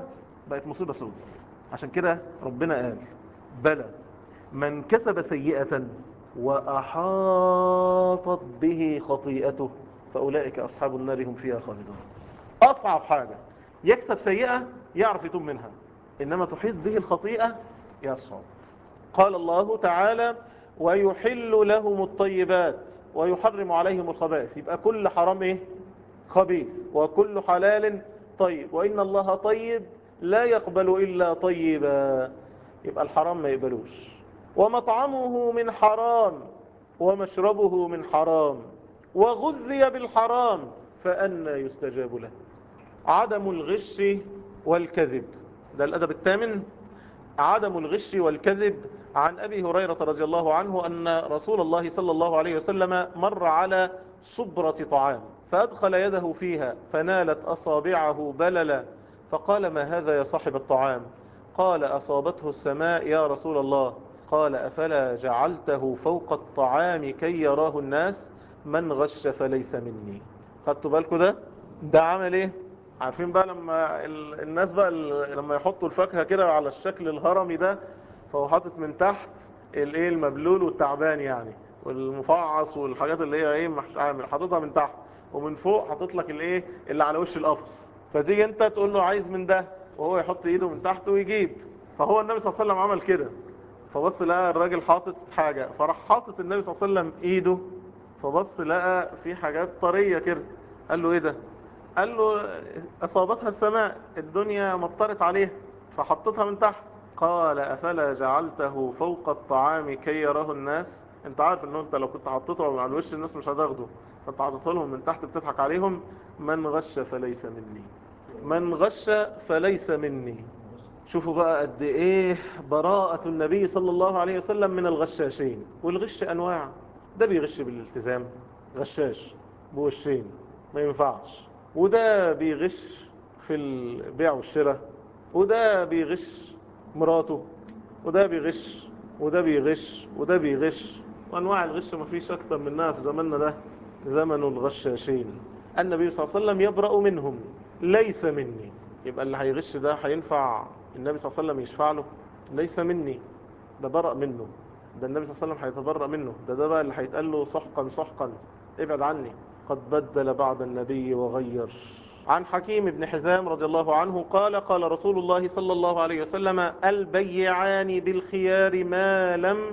A: بقت مصيبة سودة. عشان كده ربنا قال بلى من كسب سيئة وأحاطت به خطيئته فأولئك أصحاب النار هم فيها خالدون. أصعب حاجة يكسب سيئة يعرف يتوب منها، إنما تحيط به الخطيئة يصعب. قال الله تعالى ويحل لهم الطيبات ويحرم عليهم الخبائث. يبقى كل حرام ايه؟ خبيث، وكل حلال طيب، وإن الله طيب لا يقبل إلا طيبا. يبقى الحرام ما يقبلوش. ومطعمه من حرام ومشربه من حرام وغذي بالحرام فأنى يستجاب له. عدم الغش والكذب، ده الأدب الثامن. عدم الغش والكذب. عن أبي هريرة رضي الله عنه أن رسول الله صلى الله عليه وسلم مر على صبرة طعام فأدخل يده فيها فنالت أصابعه بللا، فقال ما هذا يا صاحب الطعام؟ قال أصابته السماء يا رسول الله. قال أفلا جعلته فوق الطعام كي يراه الناس؟ من غش فليس مني. خدتوا بالكم ده؟ ده عمل ايه؟ عارفين بقى لما ال- الناس بقى ال- لما يحطوا الفاكهة كده على الشكل الهرمي ده، فهو حاطط من تحت الايه المبلول والتعبان يعني، والمفعص والحاجات اللي هي ايه مح- عامل حاططها من تحت، ومن فوق حاطط لك الايه اللي على وش القفص. فتيجي انت تقول له عايز من ده وهو يحط ايده من تحت ويجيب. فهو النبي صلى الله عليه وسلم عمل كده، فبص لقى الراجل حاطط حاجة، فراح حاطط النبي صلى الله عليه وسلم ايده، فبص لقى في حاجات طرية كده. قال له ايه ده؟ قال له أصابتها السماء، الدنيا مطرت عليه فحطتها من تحت. قال أفلا جعلته فوق الطعام كي يراه الناس؟ انت عارف انه انت لو كنت حطيته على وش الناس مش هتاخده، فانت حطيته لهم من تحت بتضحك عليهم. من غش فليس مني. من غش فليس مني. شوفوا بقى قد ايه براءة النبي صلى الله عليه وسلم من الغشاشين. والغش انواع، ده بيغش بالالتزام، غشاش بوشين ما ينفعش، وده بيغش في البيع والشراء، وده بيغش مراته، وده بيغش، وده بيغش، وده بيغش. وانواع الغش ما فيش اكتر منها في زماننا ده، زمن الغشاشين. النبي صلى الله عليه وسلم يبرأ منهم ليس مني. يبقى اللي هيغش ده هينفع النبي صلى الله عليه وسلم يشفع له؟ ليس مني، ده برأ منه، ده النبي صلى الله عليه وسلم هيتبرأ منه. ده ده بقى اللي هيتقال له سحقا سحقا ابعد عني، قد بدل بعد النبي وغير. عن حكيم بن حزام رضي الله عنه قال قال رسول الله صلى الله عليه وسلم البيعان بالخيار ما لم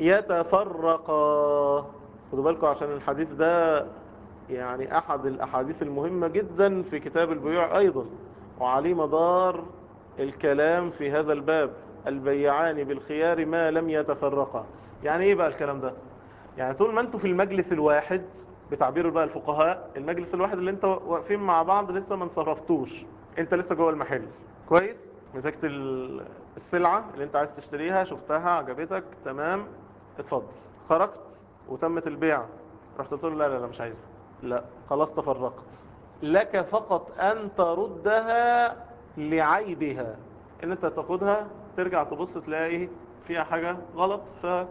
A: يتفرقا. خدوا بالكم عشان الحديث ده يعني أحد الأحاديث المهمة جدا في كتاب البيوع أيضا، وعليه مدار الكلام في هذا الباب. البيعان بالخيار ما لم يتفرقا. يعني إيه بقى الكلام ده؟ يعني طول ما أنتوا في المجلس الواحد، بتعبير بقى الفقهاء، المجلس الواحد اللي أنتوا واقفين مع بعض لسه ما انصرفتوش، أنت لسه جوه المحل كويس، مسكت ال- السلعة اللي أنت عايز تشتريها، شفتها عجبتك تمام، اتفضل. خرجت وتمت البيع، رحت قلت له لا لا لا مش عايزها، لا خلاص تفرقت. لك فقط أن تردها لعيبها، ان انت تاخدها ترجع تبص تلاقي فيها حاجة غلط،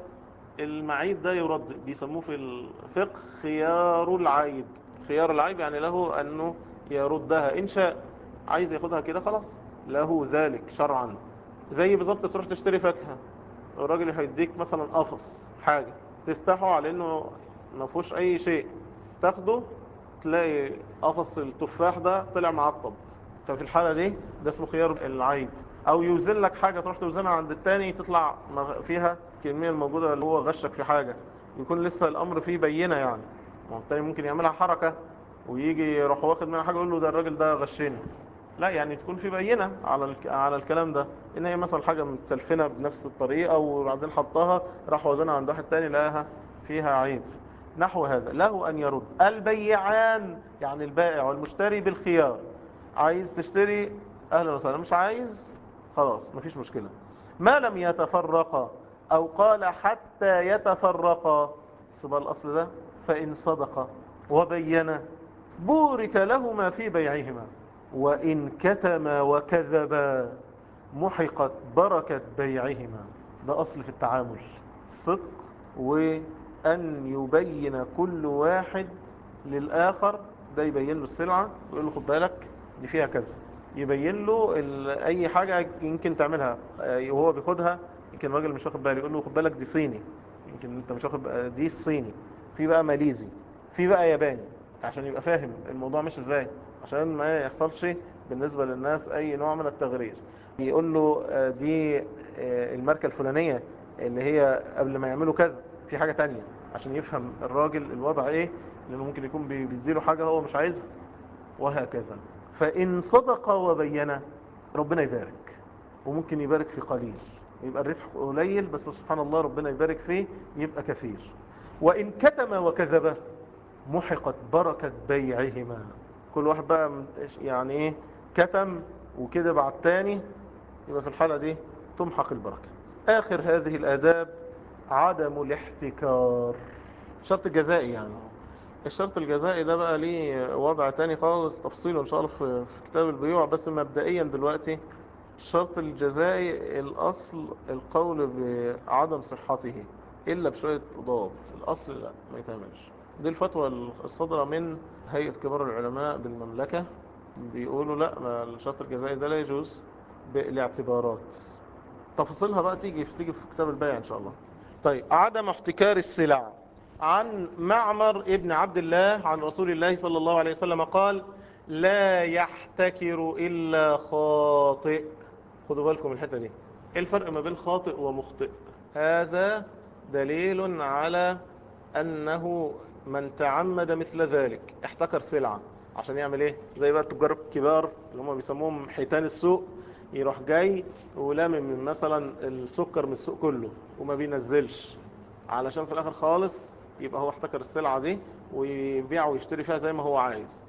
A: فالمعيب ده يرد. بيسموه في الفقه خيار العيب. خيار العيب يعني له أنه يردها إن شاء. عايز ياخدها كده خلاص، له ذلك شرعا. زي بالظبط تروح تشتري فاكهة، الراجل هيديك مثلا قفص حاجة، تفتحه على انه ما فيهوش اي شيء، تاخده تلاقي قفص التفاح ده طلع معطب، ففي الحالة دي ده اسمه خيار العيب. او يوزن لك حاجة تروح توزنها عند التاني تطلع فيها الكمية الموجودة اللي هو غشك في حاجة، يكون لسه الامر فيه بينة يعني. ما هو التاني ممكن يعملها حركة ويجي يروح واخد منها حاجة يقول له ده الراجل ده غشني. لا يعني تكون في بينة على الك... على الكلام ده، ان هي مثلا حاجة متسلفنة بنفس الطريقة وبعدين حطها راح وزنها عند واحد تاني لقاها فيها عيب. نحو هذا له ان يرد. البيعان يعني البائع والمشتري بالخيار، عايز تشتري اهلا وسهلا، مش عايز خلاص مفيش مشكلة. ما لم يتفرقا، او قال حتى يتفرقا، سبق الاصل ده، فان صدقا وبينا بورك لهما في بيعهما، وإن كتما وكذبا محقت بركة بيعهما. ده أصل في التعامل، الصدق، وأن يبين كل واحد للآخر، ده يبين له السلعة ويقول له خد بالك دي فيها كذا، يبين له ال- اي حاجه يمكن تعملها آه، وهو بياخدها. يمكن الراجل مش واخد باله، يقول له خد بالك دي صيني، يمكن انت مش واخد بقى- دي الصيني، في بقى ماليزي، في بقى ياباني، عشان يبقى فاهم الموضوع مش ازاي، عشان ما يحصلش بالنسبه للناس اي نوع من التغرير. يقول له آه، دي آه، الماركه الفلانيه اللي هي قبل ما يعملوا كذا في حاجه تانية، عشان يفهم الراجل الوضع ايه، لانه ممكن يكون بي- بيديله حاجه هو مش عايزها، وهكذا. فإن صدق وبين ربنا يبارك، وممكن يبارك في قليل، يبقى الربح قليل بس سبحان الله ربنا يبارك فيه يبقى كثير. وإن كتم وكذب محقت بركة بيعهما. كل واحد بقى من- يعني ايه كتم وكذب على التاني، يبقى في الحالة دي تمحق البركة. آخر هذه الآداب عدم الاحتكار، شرط الجزائي يعني. الشرط الجزائي ده بقى ليه وضع تاني خالص، تفصيله ان شاء الله في في كتاب البيوع، بس مبدئيا دلوقتي الشرط الجزائي الاصل القول بعدم صحته الا بشوية ضوابط، الاصل لا ما يتعملش. دي الفتوى الصادرة من هيئة كبار العلماء بالمملكة، بيقولوا لا، ما الشرط الجزائي ده لا يجوز بالاعتبارات. تفاصيلها بقى تيجي في تيجي في كتاب البيع ان شاء الله. طيب، عدم احتكار السلع. عن معمر ابن عبد الله عن رسول الله صلى الله عليه وسلم قال: لا يحتكر إلا خاطئ. خدوا بالكم من الحتة دي، ايه الفرق ما بين خاطئ ومخطئ؟ هذا دليل على أنه من تعمد مثل ذلك احتكر سلعة عشان يعمل ايه؟ زي بقى التجار الكبار اللي هم بيسموهم حيتان السوق، يروح جاي ولامم من مثلا السكر من السوق كله وما بينزلش، علشان في الاخر خالص يبقى هو احتكر السلعة دي ويبيع ويشتري فيها زي ما هو عايز.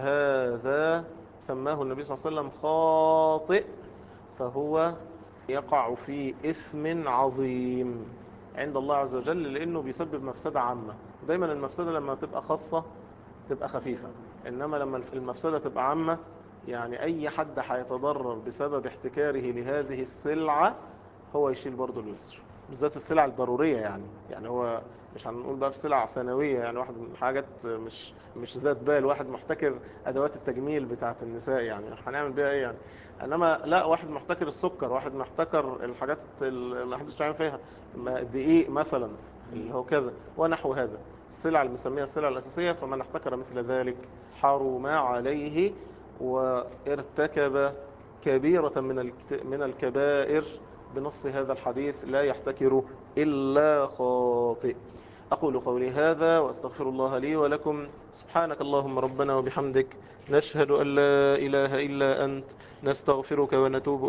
A: فهذا سماه النبي صلى الله عليه وسلم خاطئ، فهو يقع في إثم عظيم عند الله عز وجل، لأنه بيسبب مفسدة عامة. دايما المفسدة لما تبقى خاصة تبقى خفيفة، إنما لما المفسدة تبقى عامة، يعني أي حد هيتضرر بسبب احتكاره لهذه السلعة هو يشيل برضه الوزر، بالذات السلع الضرورية. يعني يعني هو مش هنقول بقى في سلع ثانوية، يعني واحد من حاجات مش مش ذات بال، واحد محتكر أدوات التجميل بتاعة النساء، يعني هنعمل بيها إيه يعني؟ إنما لا، واحد محتكر السكر، واحد محتكر الحاجات اللي ما حدش يعمل فيها، دقيق مثلا اللي هو كذا ونحو هذا، السلع اللي بنسميها السلع الأساسية، فمن احتكر مثل ذلك حرم عليه وارتكب كبيرة من الكت- من الكبائر بنص هذا الحديث: لا يحتكر إلا خاطئ. أقول قولي هذا وأستغفر الله لي ولكم. سبحانك اللهم ربنا وبحمدك، نشهد أن لا إله إلا أنت، نستغفرك ونتوب